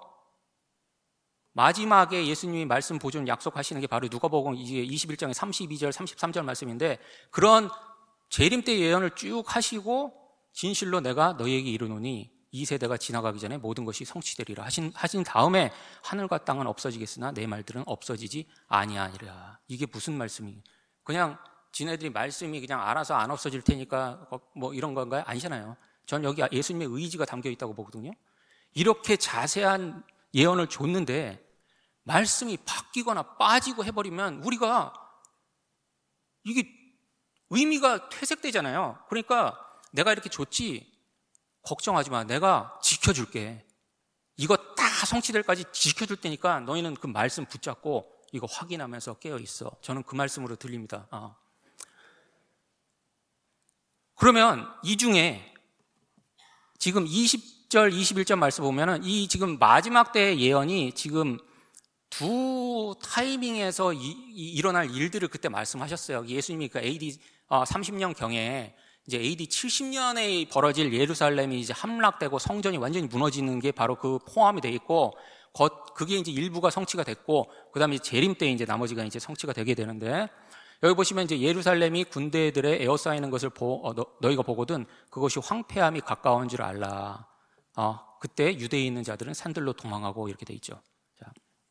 마지막에 예수님이 말씀 보존 약속하시는 게 바로 누가복음 이십일 장의 삼십이 절 삼십삼 절 말씀인데, 그런 재림 때 예언을 쭉 하시고 진실로 내가 너희에게 이르노니 이 세대가 지나가기 전에 모든 것이 성취되리라 하신, 하신 다음에 하늘과 땅은 없어지겠으나 내 말들은 없어지지 아니하니라. 이게 무슨 말씀이에요? 그냥 지네들이 말씀이 그냥 알아서 안 없어질 테니까 뭐 이런 건가요? 아니잖아요. 전 여기 예수님의 의지가 담겨 있다고 보거든요. 이렇게 자세한 예언을 줬는데 말씀이 바뀌거나 빠지고 해버리면 우리가 이게 의미가 퇴색되잖아요. 그러니까 내가 이렇게 줬지 걱정하지 마. 내가 지켜줄게. 이거 다 성취될 까지 지켜줄 테니까 너희는 그 말씀 붙잡고 이거 확인하면서 깨어있어. 저는 그 말씀으로 들립니다. 아. 그러면 이 중에 지금 이십 절, 이십일 절 말씀 보면은 이 지금 마지막 때의 예언이 지금 두 타이밍에서 이, 이, 일어날 일들을 그때 말씀하셨어요. 예수님이 그 에이디 삼십 년경에 이제 에이디 칠십 년에 벌어질 예루살렘이 이제 함락되고 성전이 완전히 무너지는 게 바로 그 포함이 돼 있고, 그게 이제 일부가 성취가 됐고, 그 다음에 재림 때 이제 나머지가 이제 성취가 되게 되는데, 여기 보시면 이제 예루살렘이 군대들의 에워싸이는 것을 보, 어, 너, 너희가 보거든 그것이 황폐함이 가까운 줄 알라. 어, 그때 유대에 있는 자들은 산들로 도망하고 이렇게 돼 있죠. 자.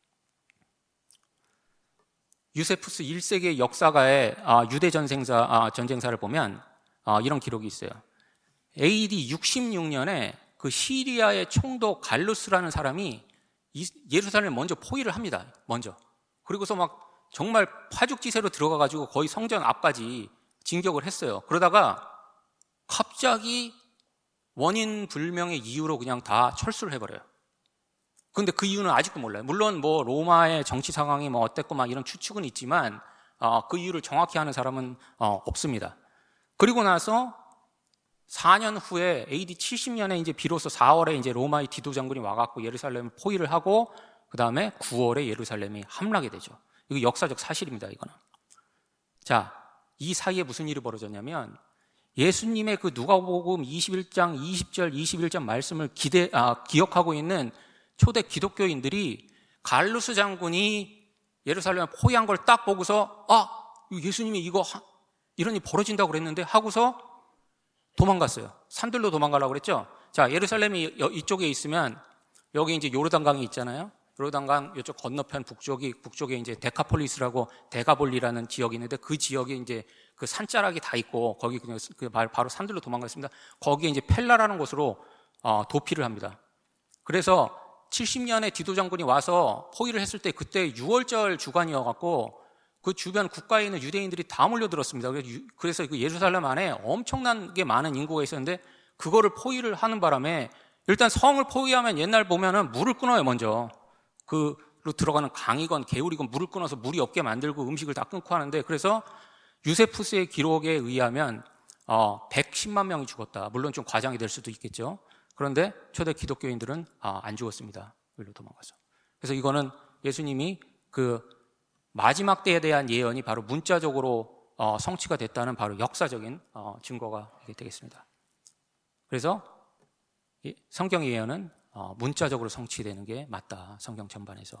유세푸스 일 세기의 역사가의 아, 유대 전쟁사, 아, 전쟁사를 보면 아, 이런 기록이 있어요. 에이디 육십육 년에 그 시리아의 총독 갈루스라는 사람이 이, 예루살렘을 먼저 포위를 합니다. 먼저. 그리고서 막 정말 파죽지세로 들어가가지고 거의 성전 앞까지 진격을 했어요. 그러다가 갑자기 원인 불명의 이유로 그냥 다 철수를 해버려요. 근데 그 이유는 아직도 몰라요. 물론 뭐 로마의 정치 상황이 뭐 어땠고 막 이런 추측은 있지만 어, 그 이유를 정확히 아는 사람은 어, 없습니다. 그리고 나서 사 년 후에 에이디 칠십 년에 이제 비로소 사월에 이제 로마의 디도 장군이 와갖고 예루살렘을 포위를 하고, 그 다음에 구월에 예루살렘이 함락이 되죠. 이거 역사적 사실입니다, 이거는. 자, 이 사이에 무슨 일이 벌어졌냐면, 예수님의 그 누가복음 이십일 장 이십 절 이십일 절 말씀을 기대, 아, 기억하고 있는 초대 기독교인들이 갈루스 장군이 예루살렘을 포위한 걸 딱 보고서, 아, 예수님이 이거 하, 이런 일이 벌어진다고 그랬는데 하고서 도망갔어요. 산들로 도망가려고 그랬죠. 자, 예루살렘이 이쪽에 있으면 여기 이제 요르단강이 있잖아요. 요르단강 이쪽 건너편 북쪽이 북쪽에 이제 데카폴리스라고 데가볼리라는 지역이 있는데, 그 지역에 이제 그 산자락이 다 있고 거기 그냥 그 바로 산들로 도망갔습니다. 거기에 이제 펠라라는 곳으로 어, 도피를 합니다. 그래서 칠십 년에 디도 장군이 와서 포위를 했을 때 그때 유월절 주간이어갖고 그 주변 국가에 있는 유대인들이 다 몰려들었습니다. 그래서 그 예루살렘 안에 엄청나게 많은 인구가 있었는데 그거를 포위를 하는 바람에 일단 성을 포위하면 옛날 보면은 물을 끊어요, 먼저. 그로 들어가는 강이건 개울이건 물을 끊어서 물이 없게 만들고 음식을 다 끊고 하는데, 그래서 유세푸스의 기록에 의하면 어, 백십만 명이 죽었다. 물론 좀 과장이 될 수도 있겠죠. 그런데 초대 기독교인들은 아, 안 죽었습니다. 일로 도망가서. 그래서 이거는 예수님이 그 마지막 때에 대한 예언이 바로 문자적으로 어, 성취가 됐다는 바로 역사적인 어, 증거가 되겠습니다. 그래서 이 성경 예언은 어, 문자적으로 성취되는 게 맞다. 성경 전반에서.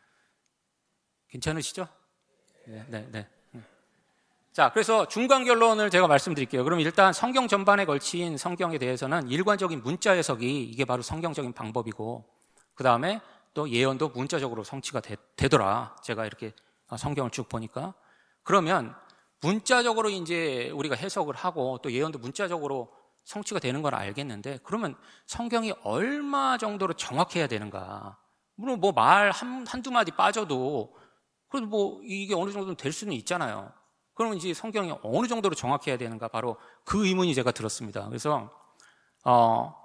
괜찮으시죠? 네, 네, 네. 자, 그래서 중간 결론을 제가 말씀드릴게요. 그럼 일단 성경 전반에 걸친 성경에 대해서는 일관적인 문자 해석이 이게 바로 성경적인 방법이고, 그 다음에 또 예언도 문자적으로 성취가 되, 되더라. 제가 이렇게 성경을 쭉 보니까. 그러면 문자적으로 이제 우리가 해석을 하고 또 예언도 문자적으로 성취가 되는 건 알겠는데, 그러면 성경이 얼마 정도로 정확해야 되는가? 물론 뭐 말 한, 한두 마디 빠져도 그래도 뭐 이게 어느 정도는 될 수는 있잖아요. 그러면 이제 성경이 어느 정도로 정확해야 되는가? 바로 그 의문이 제가 들었습니다. 그래서 어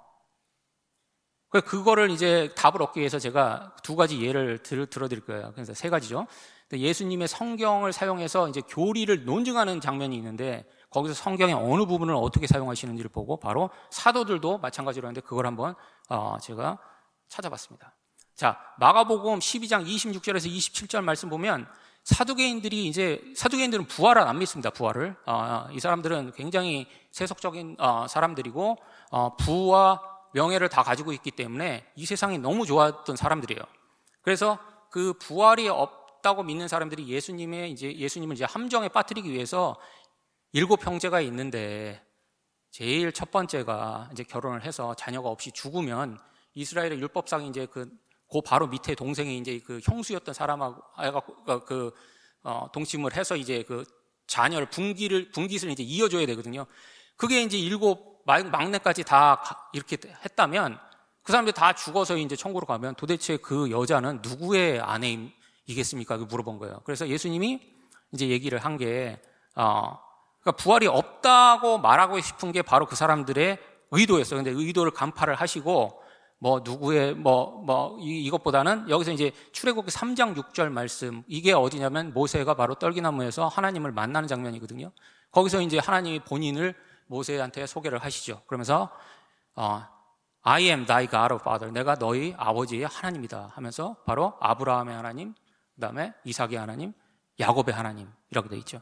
그거를 이제 답을 얻기 위해서 제가 두 가지 예를 들, 들어드릴 거예요. 그래서 세 가지죠. 예수님의 성경을 사용해서 이제 교리를 논증하는 장면이 있는데, 거기서 성경의 어느 부분을 어떻게 사용하시는지를 보고 바로 사도들도 마찬가지로 하는데 그걸 한번 어 제가 찾아봤습니다. 자, 마가복음 십이 장 이십육 절에서 이십칠 절 말씀 보면 사두개인들이 이제 사두개인들은 부활을 안 믿습니다. 부활을 어, 이 사람들은 굉장히 세속적인 어, 사람들이고 어, 부와 명예를 다 가지고 있기 때문에 이 세상이 너무 좋았던 사람들이에요. 그래서 그 부활이 없다고 믿는 사람들이 예수님의 이제 예수님을 이제 함정에 빠뜨리기 위해서 일곱 형제가 있는데 제일 첫 번째가 이제 결혼을 해서 자녀가 없이 죽으면 이스라엘의 율법상 이제 그 그 바로 밑에 동생이 이제 그 형수였던 사람하고 그 어, 동침을 해서 이제 그 자녀를 분기를 분깃을 이제 이어줘야 되거든요. 그게 이제 일곱 막내까지 다 이렇게 했다면 그 사람들이 다 죽어서 이제 천국으로 가면 도대체 그 여자는 누구의 아내이겠습니까? 물어본 거예요. 그래서 예수님이 이제 얘기를 한 게 어, 그러니까 부활이 없다고 말하고 싶은 게 바로 그 사람들의 의도였어요. 근데 의도를 간파를 하시고 뭐 누구의 뭐 뭐 이것보다는 여기서 이제 출애굽기 삼 장 육 절 말씀, 이게 어디냐면 모세가 바로 떨기나무에서 하나님을 만나는 장면이거든요. 거기서 이제 하나님이 본인을 모세한테 소개를 하시죠. 그러면서 어, I am thy God of father, 내가 너희 아버지의 하나님이다 하면서 바로 아브라함의 하나님, 그다음에 이삭의 하나님, 야곱의 하나님이라고 되어 있죠.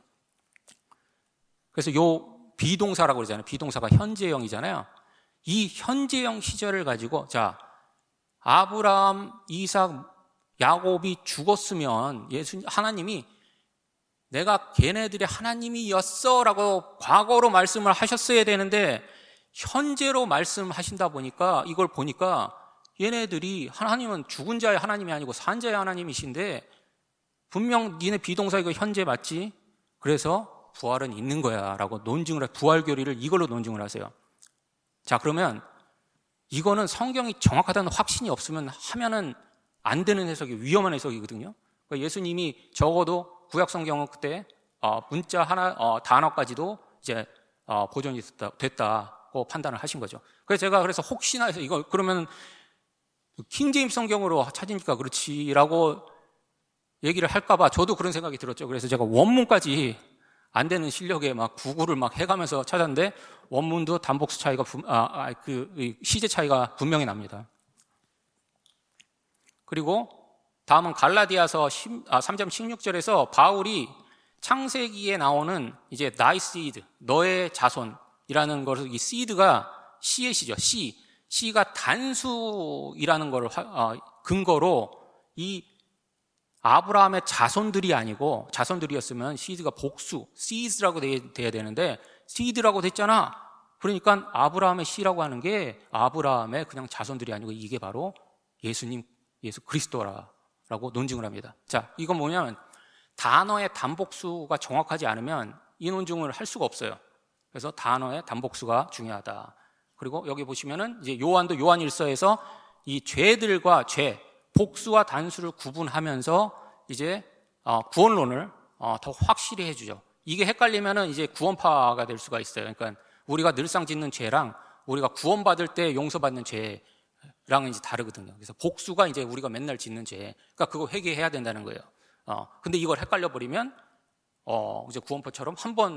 그래서 요 비동사라고 그러잖아요. 비동사가 현재형이잖아요. 이 현재형 시절을 가지고 자, 아브라함, 이삭, 야곱이 죽었으면 예수 하나님이 내가 걔네들의 하나님이었어라고 과거로 말씀을 하셨어야 되는데 현재로 말씀하신다 보니까 이걸 보니까 얘네들이 하나님은 죽은 자의 하나님이 아니고 산 자의 하나님이신데 분명 니네 비동사 이거 현재 맞지? 그래서 부활은 있는 거야 라고 논증을 해, 부활 교리를 이걸로 논증을 하세요. 자, 그러면 이거는 성경이 정확하다는 확신이 없으면 하면은 안 되는 해석이 위험한 해석이거든요. 그러니까 예수님이 적어도 구약 성경은 그때 어, 문자 하나 어, 단어까지도 이제 어, 보존이 됐다, 됐다고 판단을 하신 거죠. 그래서 제가 그래서 혹시나 해서 이거 그러면 킹제임스 성경으로 찾으니까 그렇지라고 얘기를 할까봐 저도 그런 생각이 들었죠. 그래서 제가 원문까지 안 되는 실력에 막 구글을 막 해가면서 찾았는데 원문도 단복수 차이가 아, 아, 그 시제 차이가 분명히 납니다. 그리고 다음은 갈라디아서 삼 장 십육 절에서 바울이 창세기에 나오는 이제 thy seed, 너의 자손이라는 것을 이 seed가 씨엣이죠. 씨, 씨가 단수이라는 걸 근거로 이 아브라함의 자손들이 아니고 자손들이었으면 시드가 복수, seeds라고 돼야 되는데 seed라고 됐잖아. 그러니까 아브라함의 씨라고 하는 게 아브라함의 그냥 자손들이 아니고 이게 바로 예수님, 예수 그리스도라고 논증을 합니다. 자, 이건 뭐냐면 단어의 단복수가 정확하지 않으면 이 논증을 할 수가 없어요. 그래서 단어의 단복수가 중요하다. 그리고 여기 보시면은 이제 요한도 요한일서에서 이 죄들과 죄, 복수와 단수를 구분하면서 이제 구원론을 더 확실히 해주죠. 이게 헷갈리면은 이제 구원파가 될 수가 있어요. 그러니까 우리가 늘상 짓는 죄랑 우리가 구원받을 때 용서받는 죄랑은 이제 다르거든요. 그래서 복수가 이제 우리가 맨날 짓는 죄, 그러니까 그거 회개해야 된다는 거예요. 어, 근데 이걸 헷갈려 버리면 어, 이제 구원파처럼 한 번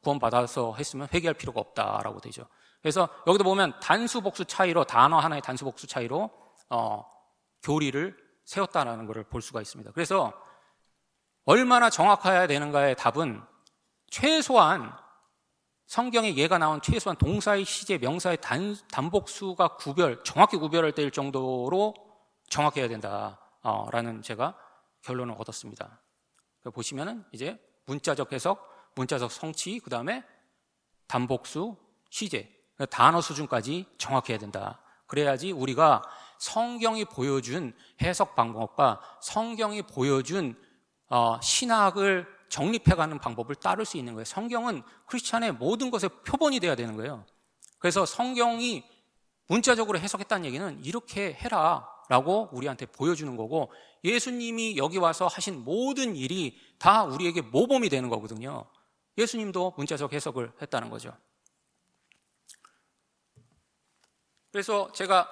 구원받아서 했으면 회개할 필요가 없다라고 되죠. 그래서 여기도 보면 단수 복수 차이로, 단어 하나의 단수 복수 차이로 어, 교리를 세웠다는 것을 볼 수가 있습니다. 그래서 얼마나 정확해야 되는가의 답은 최소한 성경에 예가 나온 최소한 동사의 시제, 명사의 단, 단복수가 구별, 정확히 구별할 될 정도로 정확해야 된다라는 제가 결론을 얻었습니다. 보시면은 이제 문자적 해석, 문자적 성취, 그 다음에 단복수, 시제, 단어 수준까지 정확해야 된다. 그래야지 우리가 성경이 보여준 해석 방법과 성경이 보여준 어, 신학을 정립해가는 방법을 따를 수 있는 거예요. 성경은 크리스찬의 모든 것의 표본이 돼야 되는 거예요. 그래서 성경이 문자적으로 해석했다는 얘기는 이렇게 해라 라고 우리한테 보여주는 거고, 예수님이 여기 와서 하신 모든 일이 다 우리에게 모범이 되는 거거든요. 예수님도 문자적 해석을 했다는 거죠. 그래서 제가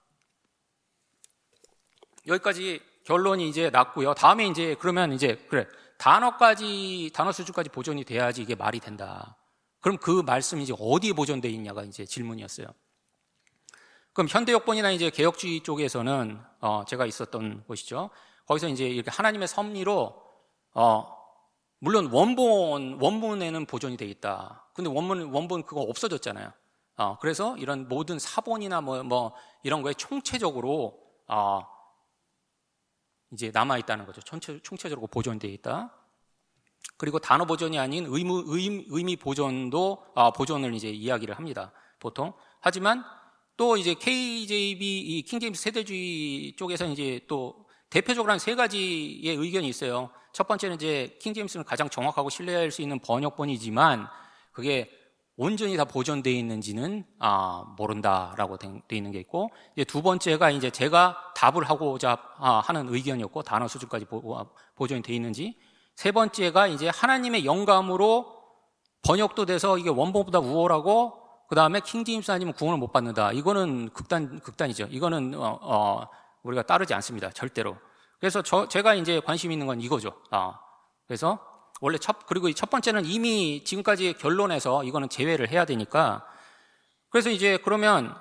여기까지 결론이 이제 났고요. 다음에 이제 그러면 이제 그래 단어까지 단어 수준까지 보존이 돼야지 이게 말이 된다. 그럼 그 말씀이 이제 어디에 보존되어 있냐가 이제 질문이었어요. 그럼 현대역본이나 이제 개혁주의 쪽에서는 어 제가 있었던 곳이죠. 거기서 이제 이렇게 하나님의 섭리로 어 물론 원본 원본에는 보존이 되어 있다. 근데 원본 원본 그거 없어졌잖아요. 어 그래서 이런 모든 사본이나 뭐 뭐 이런 거에 총체적으로 어 이제 남아있다는 거죠. 총체, 총체적으로 보존되어 있다. 그리고 단어 보존이 아닌 의무, 의미, 의미 보존도, 아, 보존을 이제 이야기를 합니다. 보통. 하지만 또 이제 케이제이비, 이 킹제임스 세대주의 쪽에서 이제 또 대표적으로 한 세 가지의 의견이 있어요. 첫 번째는 이제 킹제임스는 가장 정확하고 신뢰할 수 있는 번역본이지만 그게 온전히 다 보존되어 있는지는 아, 모른다라고 되어 있는 게 있고, 이제 두 번째가 이제 제가 답을 하고자 하는 의견이었고 단어 수준까지 보존이 되어 있는지, 세 번째가 이제 하나님의 영감으로 번역도 돼서 이게 원본보다 우월하고 그 다음에 킹제임스 아니면 구원을 못 받는다. 이거는 극단 극단이죠. 이거는 어, 어, 우리가 따르지 않습니다. 절대로. 그래서 저 제가 이제 관심 있는 건 이거죠. 아, 그래서 원래 첫, 그리고 첫 번째는 이미 지금까지 결론에서 이거는 제외를 해야 되니까, 그래서 이제 그러면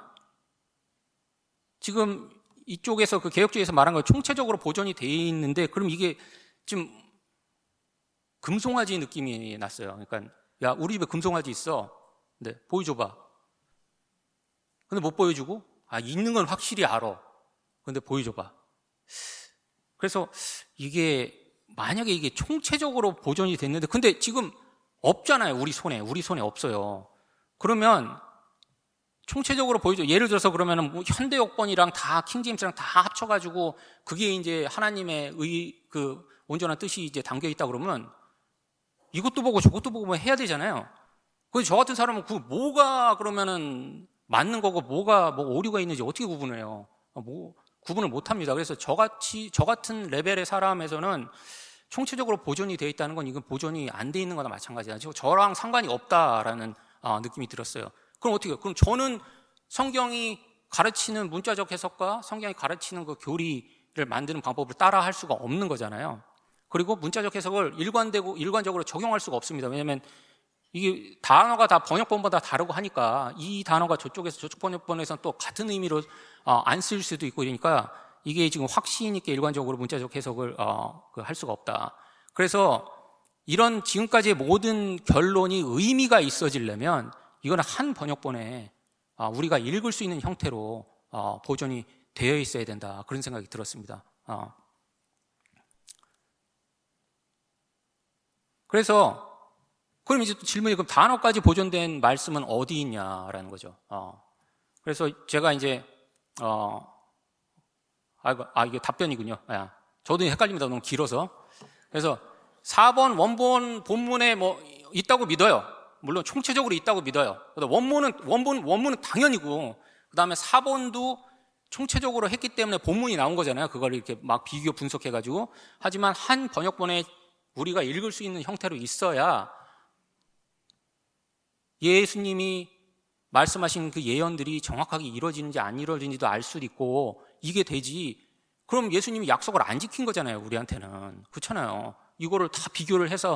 지금 이쪽에서 그 개혁주의에서 말한 거 총체적으로 보존이 돼 있는데, 그럼 이게 좀 금송아지 느낌이 났어요. 그러니까 야, 우리 집에 금송아지 있어. 근데 보여줘봐. 근데 못 보여주고, 아, 있는 건 확실히 알아. 근데 보여줘봐. 그래서 이게 만약에 이게 총체적으로 보존이 됐는데 근데 지금 없잖아요. 우리 손에. 우리 손에 없어요. 그러면 총체적으로 보여줘. 예를 들어서 그러면은 뭐 현대역본이랑 다 킹제임스랑 다 합쳐가지고 그게 이제 하나님의 의, 그 온전한 뜻이 이제 담겨 있다 그러면 이것도 보고 저것도 보고 뭐 해야 되잖아요. 그래서 저 같은 사람은 그 뭐가 그러면은 맞는 거고 뭐가 뭐 오류가 있는지 어떻게 구분해요? 뭐 구분을 못 합니다. 그래서 저같이, 저 같은 레벨의 사람에서는 총체적으로 보존이 되어 있다는 건 이건 보존이 안 돼 있는 거나 마찬가지야. 저랑 상관이 없다라는 아, 느낌이 들었어요. 그럼 어떻게 해요? 그럼 저는 성경이 가르치는 문자적 해석과 성경이 가르치는 그 교리를 만드는 방법을 따라 할 수가 없는 거잖아요. 그리고 문자적 해석을 일관되고, 일관적으로 적용할 수가 없습니다. 왜냐하면 이게 단어가 다 번역본마다 다르고 하니까 이 단어가 저쪽에서 저쪽 번역본에서는 또 같은 의미로 어, 안 쓸 수도 있고 이러니까 이게 지금 확신 있게 일관적으로 문자적 해석을 어, 그 할 수가 없다. 그래서 이런 지금까지의 모든 결론이 의미가 있어지려면 이거는 한 번역본에 어, 우리가 읽을 수 있는 형태로 어, 보존이 되어 있어야 된다. 그런 생각이 들었습니다. 어. 그래서 그럼 이제 또 질문이 그럼 단어까지 보존된 말씀은 어디 있냐라는 거죠. 어. 그래서 제가 이제 어, 아, 아 이게 답변이군요. 아, 저도 헷갈립니다. 너무 길어서. 그래서 사 번 원본 본문에 뭐 있다고 믿어요. 물론 총체적으로 있다고 믿어요. 원문은 원본 원문은 당연이고, 그 다음에 사 번도 총체적으로 했기 때문에 본문이 나온 거잖아요. 그걸 이렇게 막 비교 분석해가지고. 하지만 한 번역본에 우리가 읽을 수 있는 형태로 있어야 예수님이 말씀하신 그 예언들이 정확하게 이루어지는지 안 이루어지는지도 알 수도 있고 이게 되지. 그럼 예수님이 약속을 안 지킨 거잖아요. 우리한테는. 그렇잖아요. 이거를 다 비교를 해서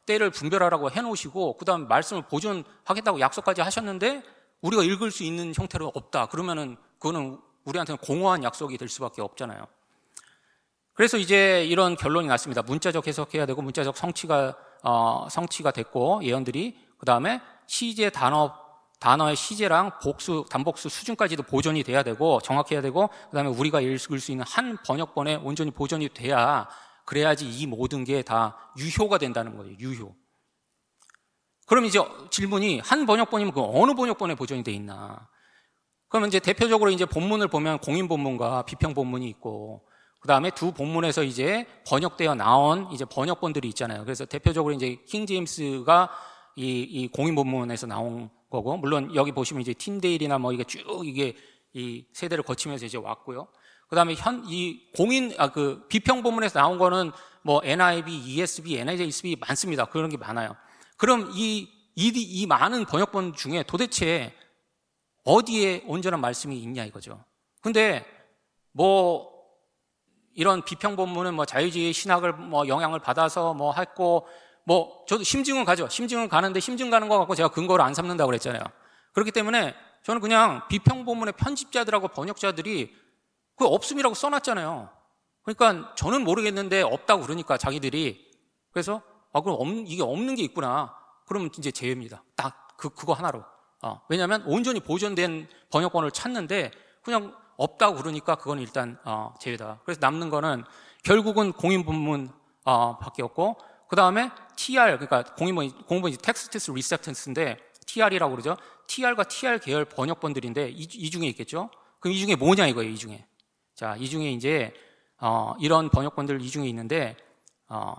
때를 분별하라고 해놓으시고 그다음에 말씀을 보존하겠다고 약속까지 하셨는데 우리가 읽을 수 있는 형태로 없다. 그러면은 그거는 우리한테는 공허한 약속이 될 수밖에 없잖아요. 그래서 이제 이런 결론이 났습니다. 문자적 해석해야 되고 문자적 성취가 어, 성취가 됐고 예언들이 그다음에 시제 단어 단어의 시제랑 복수 단복수 수준까지도 보존이 돼야 되고 정확해야 되고 그다음에 우리가 읽을 수 있는 한 번역본에 온전히 보존이 돼야 그래야지 이 모든 게 다 유효가 된다는 거예요. 유효. 그럼 이제 질문이 한 번역본이면 그 어느 번역본에 보존이 돼 있나? 그러면 이제 대표적으로 이제 본문을 보면 공인 본문과 비평 본문이 있고 그 다음에 두 본문에서 이제 번역되어 나온 이제 번역본들이 있잖아요. 그래서 대표적으로 이제 킹 제임스가 이, 이 공인 본문에서 나온 거고, 물론 여기 보시면 이제 틴데일이나 뭐 이게 쭉 이게 이 세대를 거치면서 이제 왔고요. 그 다음에 현, 이 공인, 아, 그 비평 본문에서 나온 거는 뭐 엔아이브이, 이에스비, 엔에이에스비 많습니다. 그런 게 많아요. 그럼 이, 이, 이 많은 번역본 중에 도대체 어디에 온전한 말씀이 있냐 이거죠. 근데 뭐 이런 비평 본문은 뭐 자유주의 신학을 뭐 영향을 받아서 뭐 했고 뭐 저도 심증은 가죠. 심증은 가는데 심증 가는 거 갖고 제가 근거를 안 삼는다고 그랬잖아요. 그렇기 때문에 저는 그냥 비평 본문의 편집자들하고 번역자들이 그 없음이라고 써놨잖아요. 그러니까 저는 모르겠는데 없다고 그러니까 자기들이 그래서 아 그럼 없, 이게 없는 게 있구나. 그러면 이제 제외입니다. 딱 그 그거 하나로. 어, 왜냐하면 온전히 보존된 번역본을 찾는데 그냥 없다고 그러니까 그건 일단 어, 제외다. 그래서 남는 거는 결국은 공인 본문 어, 밖에 없고 그 다음에 티알 그러니까 공인본 공인본이 텍스트 리셉턴스인데 티알이라고 그러죠. 티알과 티알 계열 번역본들인데 이, 이 중에 있겠죠. 그럼 이 중에 뭐냐 이거예요. 이 중에 자, 이 중에 이제 어, 이런 번역본들 이 중에 있는데 어,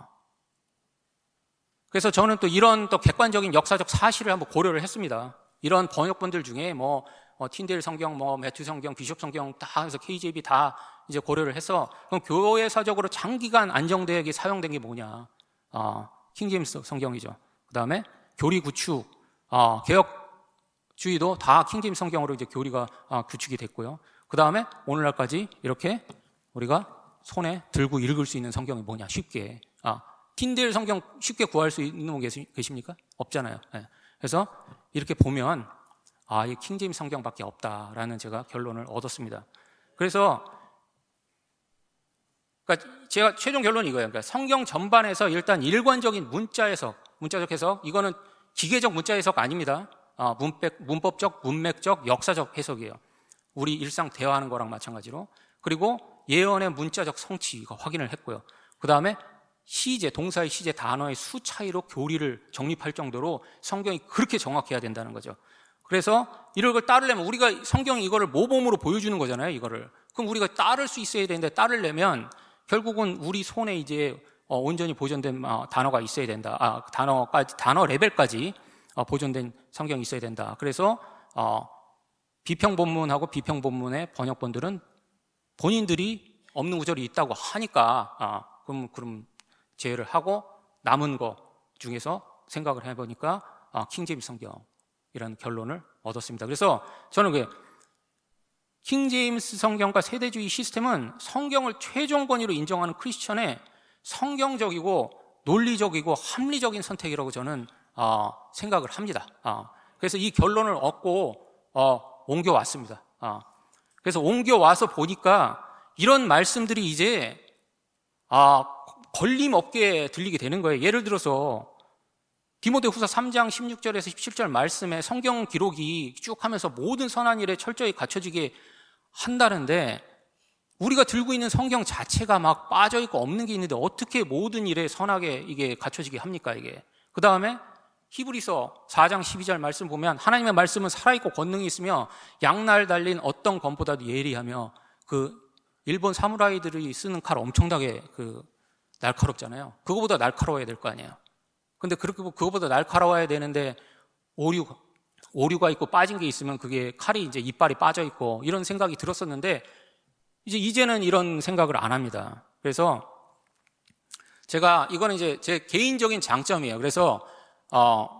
그래서 저는 또 이런 또 객관적인 역사적 사실을 한번 고려를 했습니다. 이런 번역본들 중에 뭐 어, 틴데일 성경, 뭐 매튜 성경, 비숍 성경 다 해서 케이제이비 다 이제 고려를 해서 그럼 교회사적으로 장기간 안정되게 사용된 게 뭐냐? 어, 킹제임스 성경이죠. 그 다음에 교리 구축, 어, 개혁주의도 다 킹제임스 성경으로 이제 교리가 어, 구축이 됐고요. 그 다음에 오늘날까지 이렇게 우리가 손에 들고 읽을 수 있는 성경이 뭐냐? 쉽게. 아, 틴데일 성경 쉽게 구할 수 있는 분 계시, 계십니까? 없잖아요. 네. 그래서 이렇게 보면 아, 이 킹제임스 성경밖에 없다라는 제가 결론을 얻었습니다. 그래서 그러니까 제가 최종 결론이 이거예요. 그러니까 성경 전반에서 일단 일관적인 문자 해석, 문자적 해석, 이거는 기계적 문자 해석 아닙니다. 아, 문백, 문법적, 문맥적, 역사적 해석이에요. 우리 일상 대화하는 거랑 마찬가지로. 그리고 예언의 문자적 성취 이거 확인을 했고요. 그 다음에 시제, 동사의 시제, 단어의 수 차이로 교리를 정립할 정도로 성경이 그렇게 정확해야 된다는 거죠. 그래서 이런 걸 따르려면 우리가 성경이 이거를 모범으로 보여주는 거잖아요. 이거를. 그럼 우리가 따를 수 있어야 되는데 따르려면 결국은 우리 손에 이제 온전히 보존된 단어가 있어야 된다. 아, 단어까지, 단어 레벨까지 보존된 성경이 있어야 된다. 그래서 어, 비평 본문하고 비평 본문의 번역본들은 본인들이 없는 구절이 있다고 하니까 아, 그럼 그럼 제외를 하고 남은 거 중에서 생각을 해보니까 아, 킹제임스 성경이라는 결론을 얻었습니다. 그래서 저는 그 킹제임스 성경과 세대주의 시스템은 성경을 최종 권위로 인정하는 크리스천의 성경적이고 논리적이고 합리적인 선택이라고 저는 어, 생각을 합니다. 어, 그래서 이 결론을 얻고 어, 옮겨왔습니다. 어, 그래서 옮겨와서 보니까 이런 말씀들이 이제 아, 걸림없게 들리게 되는 거예요. 예를 들어서 디모데후서 삼 장 십육 절에서 십칠 절 말씀에 성경 기록이 쭉 하면서 모든 선한 일에 철저히 갖춰지게 한다는데 우리가 들고 있는 성경 자체가 막 빠져있고 없는 게 있는데 어떻게 모든 일에 선하게 이게 갖춰지게 합니까 이게. 그 다음에 히브리서 사 장 십이 절 말씀 보면 하나님의 말씀은 살아있고 권능이 있으며 양날 달린 어떤 검보다도 예리하며 그 일본 사무라이들이 쓰는 칼 엄청나게 그 날카롭잖아요. 그거보다 날카로워야 될 거 아니에요. 근데 그렇게 그거보다 날카로워야 되는데 오류, 오류가 있고 빠진 게 있으면 그게 칼이 이제 이빨이 빠져 있고 이런 생각이 들었었는데 이제 이제는 이런 생각을 안 합니다. 그래서 제가 이거는 이제 제 개인적인 장점이에요. 그래서 어,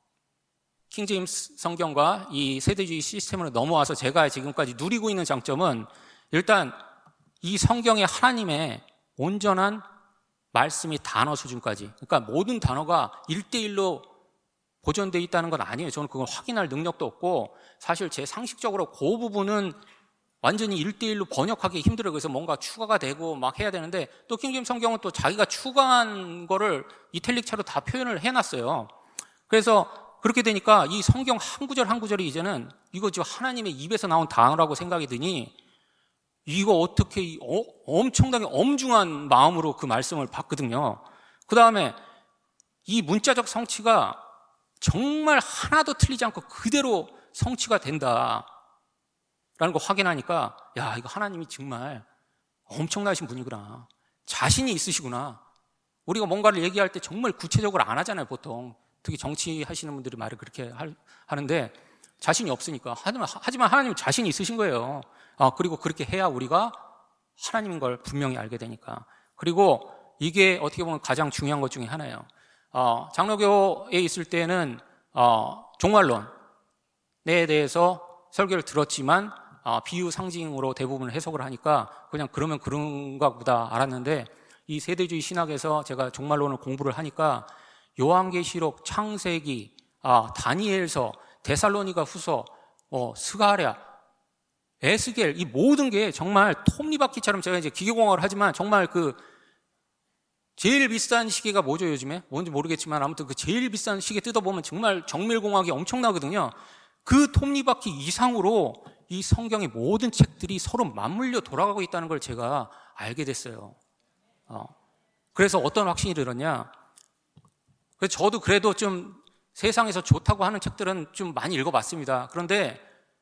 킹제임스 성경과 이 세대주의 시스템으로 넘어와서 제가 지금까지 누리고 있는 장점은 일단 이 성경의 하나님의 온전한 말씀이 단어 수준까지, 그러니까 모든 단어가 일대일로 보존되어 있다는 건 아니에요. 저는 그걸 확인할 능력도 없고, 사실 제 상식적으로 그 부분은 완전히 일대일로 번역하기 힘들어요. 그래서 뭔가 추가가 되고 막 해야 되는데, 또 킹제임스 성경은 또 자기가 추가한 거를 이탈릭차로 다 표현을 해놨어요. 그래서 그렇게 되니까 이 성경 한 구절 한 구절이 이제는 이거 지금 하나님의 입에서 나온 단어라고 생각이 드니, 이거 어떻게 어, 엄청나게 엄중한 마음으로 그 말씀을 받거든요. 그 다음에 이 문자적 성취가 정말 하나도 틀리지 않고 그대로 성취가 된다라는 거 확인하니까, 야, 이거 하나님이 정말 엄청나신 분이구나, 자신이 있으시구나. 우리가 뭔가를 얘기할 때 정말 구체적으로 안 하잖아요, 보통. 특히 정치하시는 분들이 말을 그렇게 하는데 자신이 없으니까. 하지만, 하지만 하나님은 자신이 있으신 거예요. 아, 그리고 그렇게 해야 우리가 하나님인 걸 분명히 알게 되니까. 그리고 이게 어떻게 보면 가장 중요한 것 중에 하나예요. 어, 장로교에 있을 때는 어, 종말론에 대해서 설교를 들었지만 어, 비유 상징으로 대부분 해석을 하니까 그냥 그러면 그런가 보다 알았는데, 이 세대주의 신학에서 제가 종말론을 공부를 하니까 요한계시록, 창세기, 아, 다니엘서, 데살로니가 후서, 어, 스가랴, 에스겔, 이 모든 게 정말 톱니바퀴처럼, 제가 이제 기계공학을 하지만 정말 그 제일 비싼 시계가 뭐죠, 요즘에? 뭔지 모르겠지만 아무튼 그 제일 비싼 시계 뜯어보면 정말 정밀공학이 엄청나거든요. 그 톱니바퀴 이상으로 이 성경의 모든 책들이 서로 맞물려 돌아가고 있다는 걸 제가 알게 됐어요. 어. 그래서 어떤 확신이 들었냐? 그래서 저도 그래도 좀 세상에서 좋다고 하는 책들은 좀 많이 읽어봤습니다. 그런데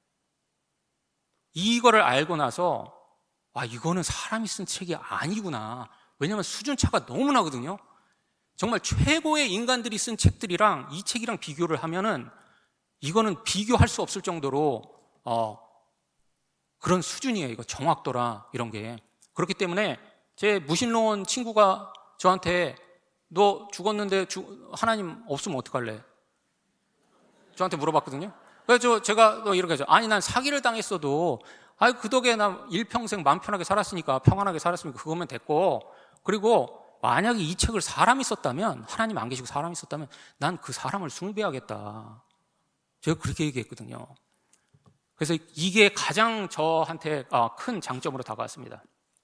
이거를 알고 나서, 아, 이거는 사람이 쓴 책이 아니구나. 왜냐하면 수준차가 너무 나거든요. 정말 최고의 인간들이 쓴 책들이랑 이 책이랑 비교를 하면은 이거는 비교할 수 없을 정도로 어, 그런 수준이에요. 이거 정확도라 이런 게. 그렇기 때문에 제 무신론 친구가 저한테 너 죽었는데 주, 하나님 없으면 어떡할래? 저한테 물어봤거든요. 그래서 제가 이렇게 하죠. 아니, 난 사기를 당했어도 아이, 그 덕에 나 일평생 마음 편하게 살았으니까, 평안하게 살았으니까 그거면 됐고, 그리고 만약에 이 책을 사람이 썼다면, 하나님 안 계시고 사람이 썼다면 난 그 사람을 숭배하겠다. 제가 그렇게 얘기했거든요. 그래서 이게 가장 저한테 큰 장점으로 다가왔습니다.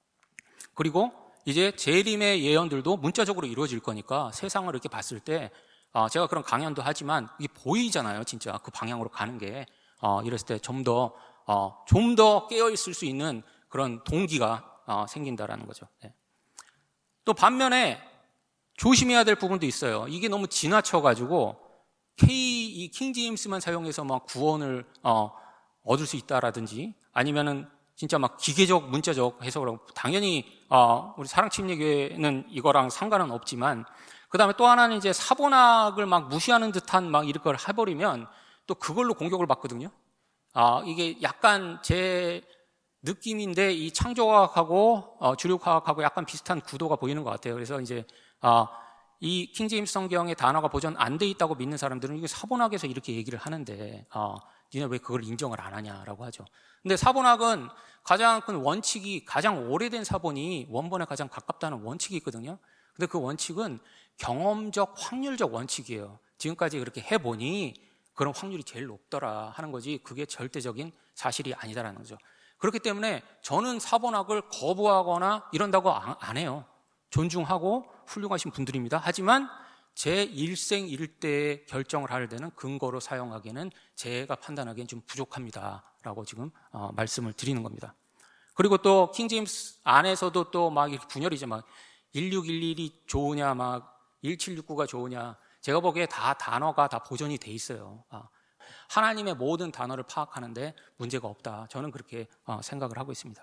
그리고 이제 재림의 예언들도 문자적으로 이루어질 거니까 세상을 이렇게 봤을 때, 제가 그런 강연도 하지만 이게 보이잖아요, 진짜 그 방향으로 가는 게. 이랬을 때 좀 더 어, 좀 더 깨어있을 수 있는 그런 동기가 어, 생긴다라는 거죠. 네. 또 반면에 조심해야 될 부분도 있어요. 이게 너무 지나쳐가지고 K, 이 킹제임스만 사용해서 막 구원을 어, 얻을 수 있다라든지, 아니면은 진짜 막 기계적, 문자적 해석을 하고, 당연히 어, 우리 사랑침례교회는 이거랑 상관은 없지만, 그 다음에 또 하나는 이제 사본학을 막 무시하는 듯한 막 이런 걸 해버리면 또 그걸로 공격을 받거든요. 아, 이게 약간 제 느낌인데 이 창조과학하고 어, 주류과학하고 약간 비슷한 구도가 보이는 것 같아요. 그래서 이제 아, 이 킹제임스 성경의 단어가 보존 안 돼 있다고 믿는 사람들은 이게 사본학에서 이렇게 얘기를 하는데, 아, 니네 왜 그걸 인정을 안 하냐라고 하죠. 근데 사본학은 가장 큰 원칙이, 가장 오래된 사본이 원본에 가장 가깝다는 원칙이 있거든요. 근데 그 원칙은 경험적, 확률적 원칙이에요. 지금까지 그렇게 해보니 그런 확률이 제일 높더라 하는 거지, 그게 절대적인 사실이 아니다라는 거죠. 그렇기 때문에 저는 사본학을 거부하거나 이런다고 안 해요. 존중하고 훌륭하신 분들입니다. 하지만 제 일생일대의 결정을 할 때는 근거로 사용하기에는 제가 판단하기엔 좀 부족합니다 라고 지금 어, 말씀을 드리는 겁니다. 그리고 또 킹제임스 안에서도 또 막 이렇게 분열이죠. 막 일육일일이 좋으냐, 막 일칠육구가 좋으냐. 제가 보기에 다 단어가 다 보존이 돼 있어요. 아, 하나님의 모든 단어를 파악하는데 문제가 없다. 저는 그렇게 어, 생각을 하고 있습니다.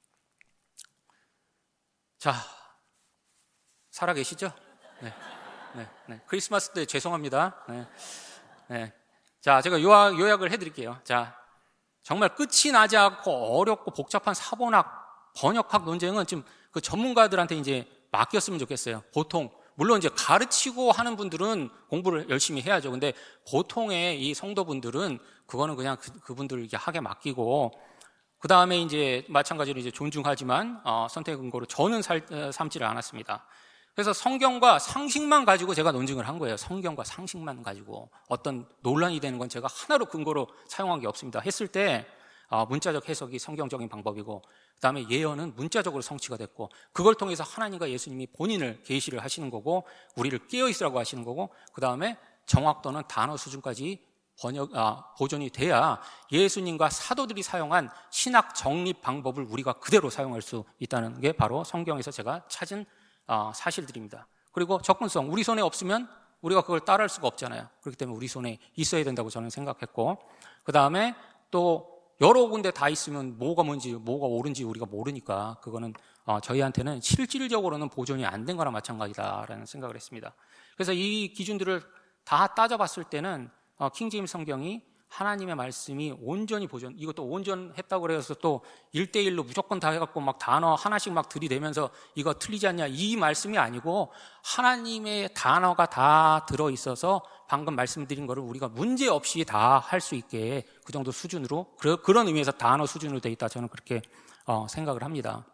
자, 살아계시죠? 네, 네, 네. 크리스마스 때 죄송합니다. 네, 네. 자, 제가 요약, 요약을 해드릴게요. 자, 정말 끝이 나지 않고 어렵고 복잡한 사본학, 번역학 논쟁은 좀 그 전문가들한테 이제 맡겼으면 좋겠어요. 보통 물론 이제 가르치고 하는 분들은 공부를 열심히 해야죠. 근데 보통의 이 성도분들은 그거는 그냥 그, 그분들에게 하게 맡기고, 그 다음에 이제 마찬가지로 이제 존중하지만 어, 선택 근거로 저는 살, 어, 삼지를 않았습니다. 그래서 성경과 상식만 가지고 제가 논증을 한 거예요. 성경과 상식만 가지고 어떤 논란이 되는 건 제가 하나로 근거로 사용한 게 없습니다. 했을 때 문자적 해석이 성경적인 방법이고, 그 다음에 예언은 문자적으로 성취가 됐고, 그걸 통해서 하나님과 예수님이 본인을 계시를 하시는 거고, 우리를 깨어있으라고 하시는 거고, 그 다음에 정확도는 단어 수준까지 번역, 아, 보존이 돼야 예수님과 사도들이 사용한 신학 정립 방법을 우리가 그대로 사용할 수 있다는 게 바로 성경에서 제가 찾은 아, 사실들입니다. 그리고 접근성, 우리 손에 없으면 우리가 그걸 따라할 수가 없잖아요. 그렇기 때문에 우리 손에 있어야 된다고 저는 생각했고, 그 다음에 또 여러 군데 다 있으면 뭐가 뭔지 뭐가 옳은지 우리가 모르니까 그거는 어, 저희한테는 실질적으로는 보존이 안 된 거나 마찬가지다라는 생각을 했습니다. 그래서 이 기준들을 다 따져봤을 때는 어, 킹제임스 성경이 하나님의 말씀이 온전히 보존, 이것도 온전했다고 그래서 또 일대일로 무조건 다 해갖고 막 단어 하나씩 막 들이대면서 이거 틀리지 않냐, 이 말씀이 아니고 하나님의 단어가 다 들어있어서 방금 말씀드린 거를 우리가 문제 없이 다 할 수 있게 그 정도 수준으로, 그런 의미에서 단어 수준으로 돼 있다, 저는 그렇게 어, 생각을 합니다.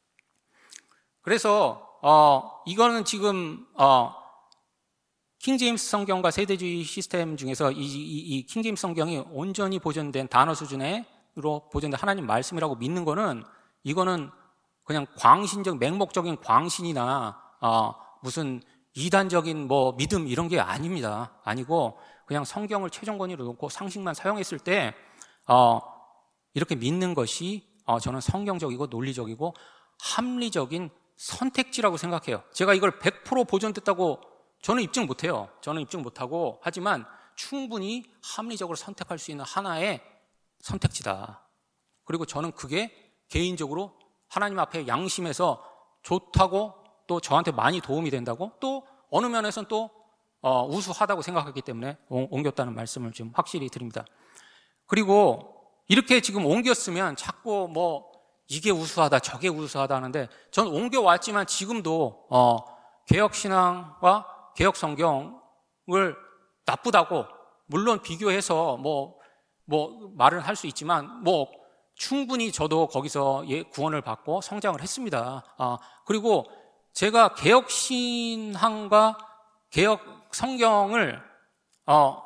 그래서 어, 이거는 지금 어, 킹제임스 성경과 세대주의 시스템 중에서 이, 이, 이 킹제임스 성경이 온전히 보존된 단어 수준으로 보존된 하나님 말씀이라고 믿는 거는, 이거는 그냥 광신적 맹목적인 광신이나 어, 무슨 이단적인 뭐 믿음 이런 게 아닙니다. 아니고 그냥 성경을 최종 권위로 놓고 상식만 사용했을 때 어, 이렇게 믿는 것이 어, 저는 성경적이고 논리적이고 합리적인 선택지라고 생각해요. 제가 이걸 백 퍼센트 보존됐다고 저는 입증 못해요. 저는 입증 못하고, 하지만 충분히 합리적으로 선택할 수 있는 하나의 선택지다. 그리고 저는 그게 개인적으로 하나님 앞에 양심에서 좋다고, 또 저한테 많이 도움이 된다고, 또 어느 면에서는 또 어, 우수하다고 생각하기 때문에 옮겼다는 말씀을 좀 확실히 드립니다. 그리고 이렇게 지금 옮겼으면 자꾸 뭐 이게 우수하다 저게 우수하다 하는데, 저는 옮겨왔지만 지금도 어, 개혁신앙과 개혁 성경을 나쁘다고 물론 비교해서 뭐, 뭐 말을 할 수 있지만 뭐 충분히 저도 거기서 예, 구원을 받고 성장을 했습니다. 아, 그리고 제가 개혁 신앙과 개혁 성경을 어,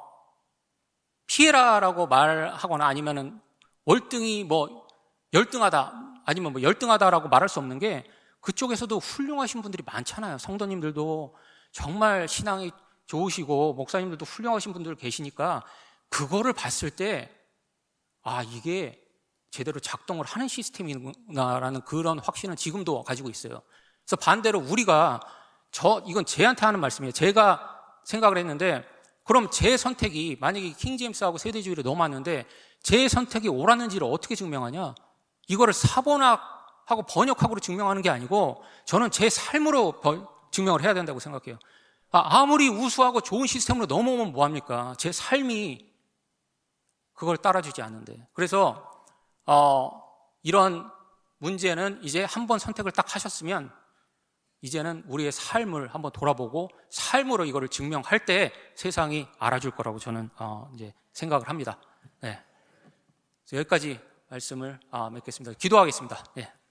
피해라라고 말하거나 아니면은 월등히 뭐 열등하다 아니면 뭐 열등하다라고 말할 수 없는 게, 그쪽에서도 훌륭하신 분들이 많잖아요. 성도님들도 정말 신앙이 좋으시고 목사님들도 훌륭하신 분들 계시니까 그거를 봤을 때 아, 이게 제대로 작동을 하는 시스템이구나라는 그런 확신은 지금도 가지고 있어요. 그래서 반대로 우리가, 저 이건 제한테 하는 말씀이에요. 제가 생각을 했는데, 그럼 제 선택이 만약에 킹제임스하고 세대주의를 넘어왔는데 제 선택이 옳았는지를 어떻게 증명하냐? 이거를 사본학하고 번역학으로 증명하는 게 아니고 저는 제 삶으로 증명을 해야 된다고 생각해요. 아무리 우수하고 좋은 시스템으로 넘어오면 뭐합니까? 제 삶이 그걸 따라주지 않는데. 그래서 어, 이런 문제는 이제 한번 선택을 딱 하셨으면 이제는 우리의 삶을 한번 돌아보고 삶으로 이거를 증명할 때 세상이 알아줄 거라고 저는 어, 이제 생각을 합니다. 네. 여기까지 말씀을 아, 맺겠습니다. 기도하겠습니다. 네.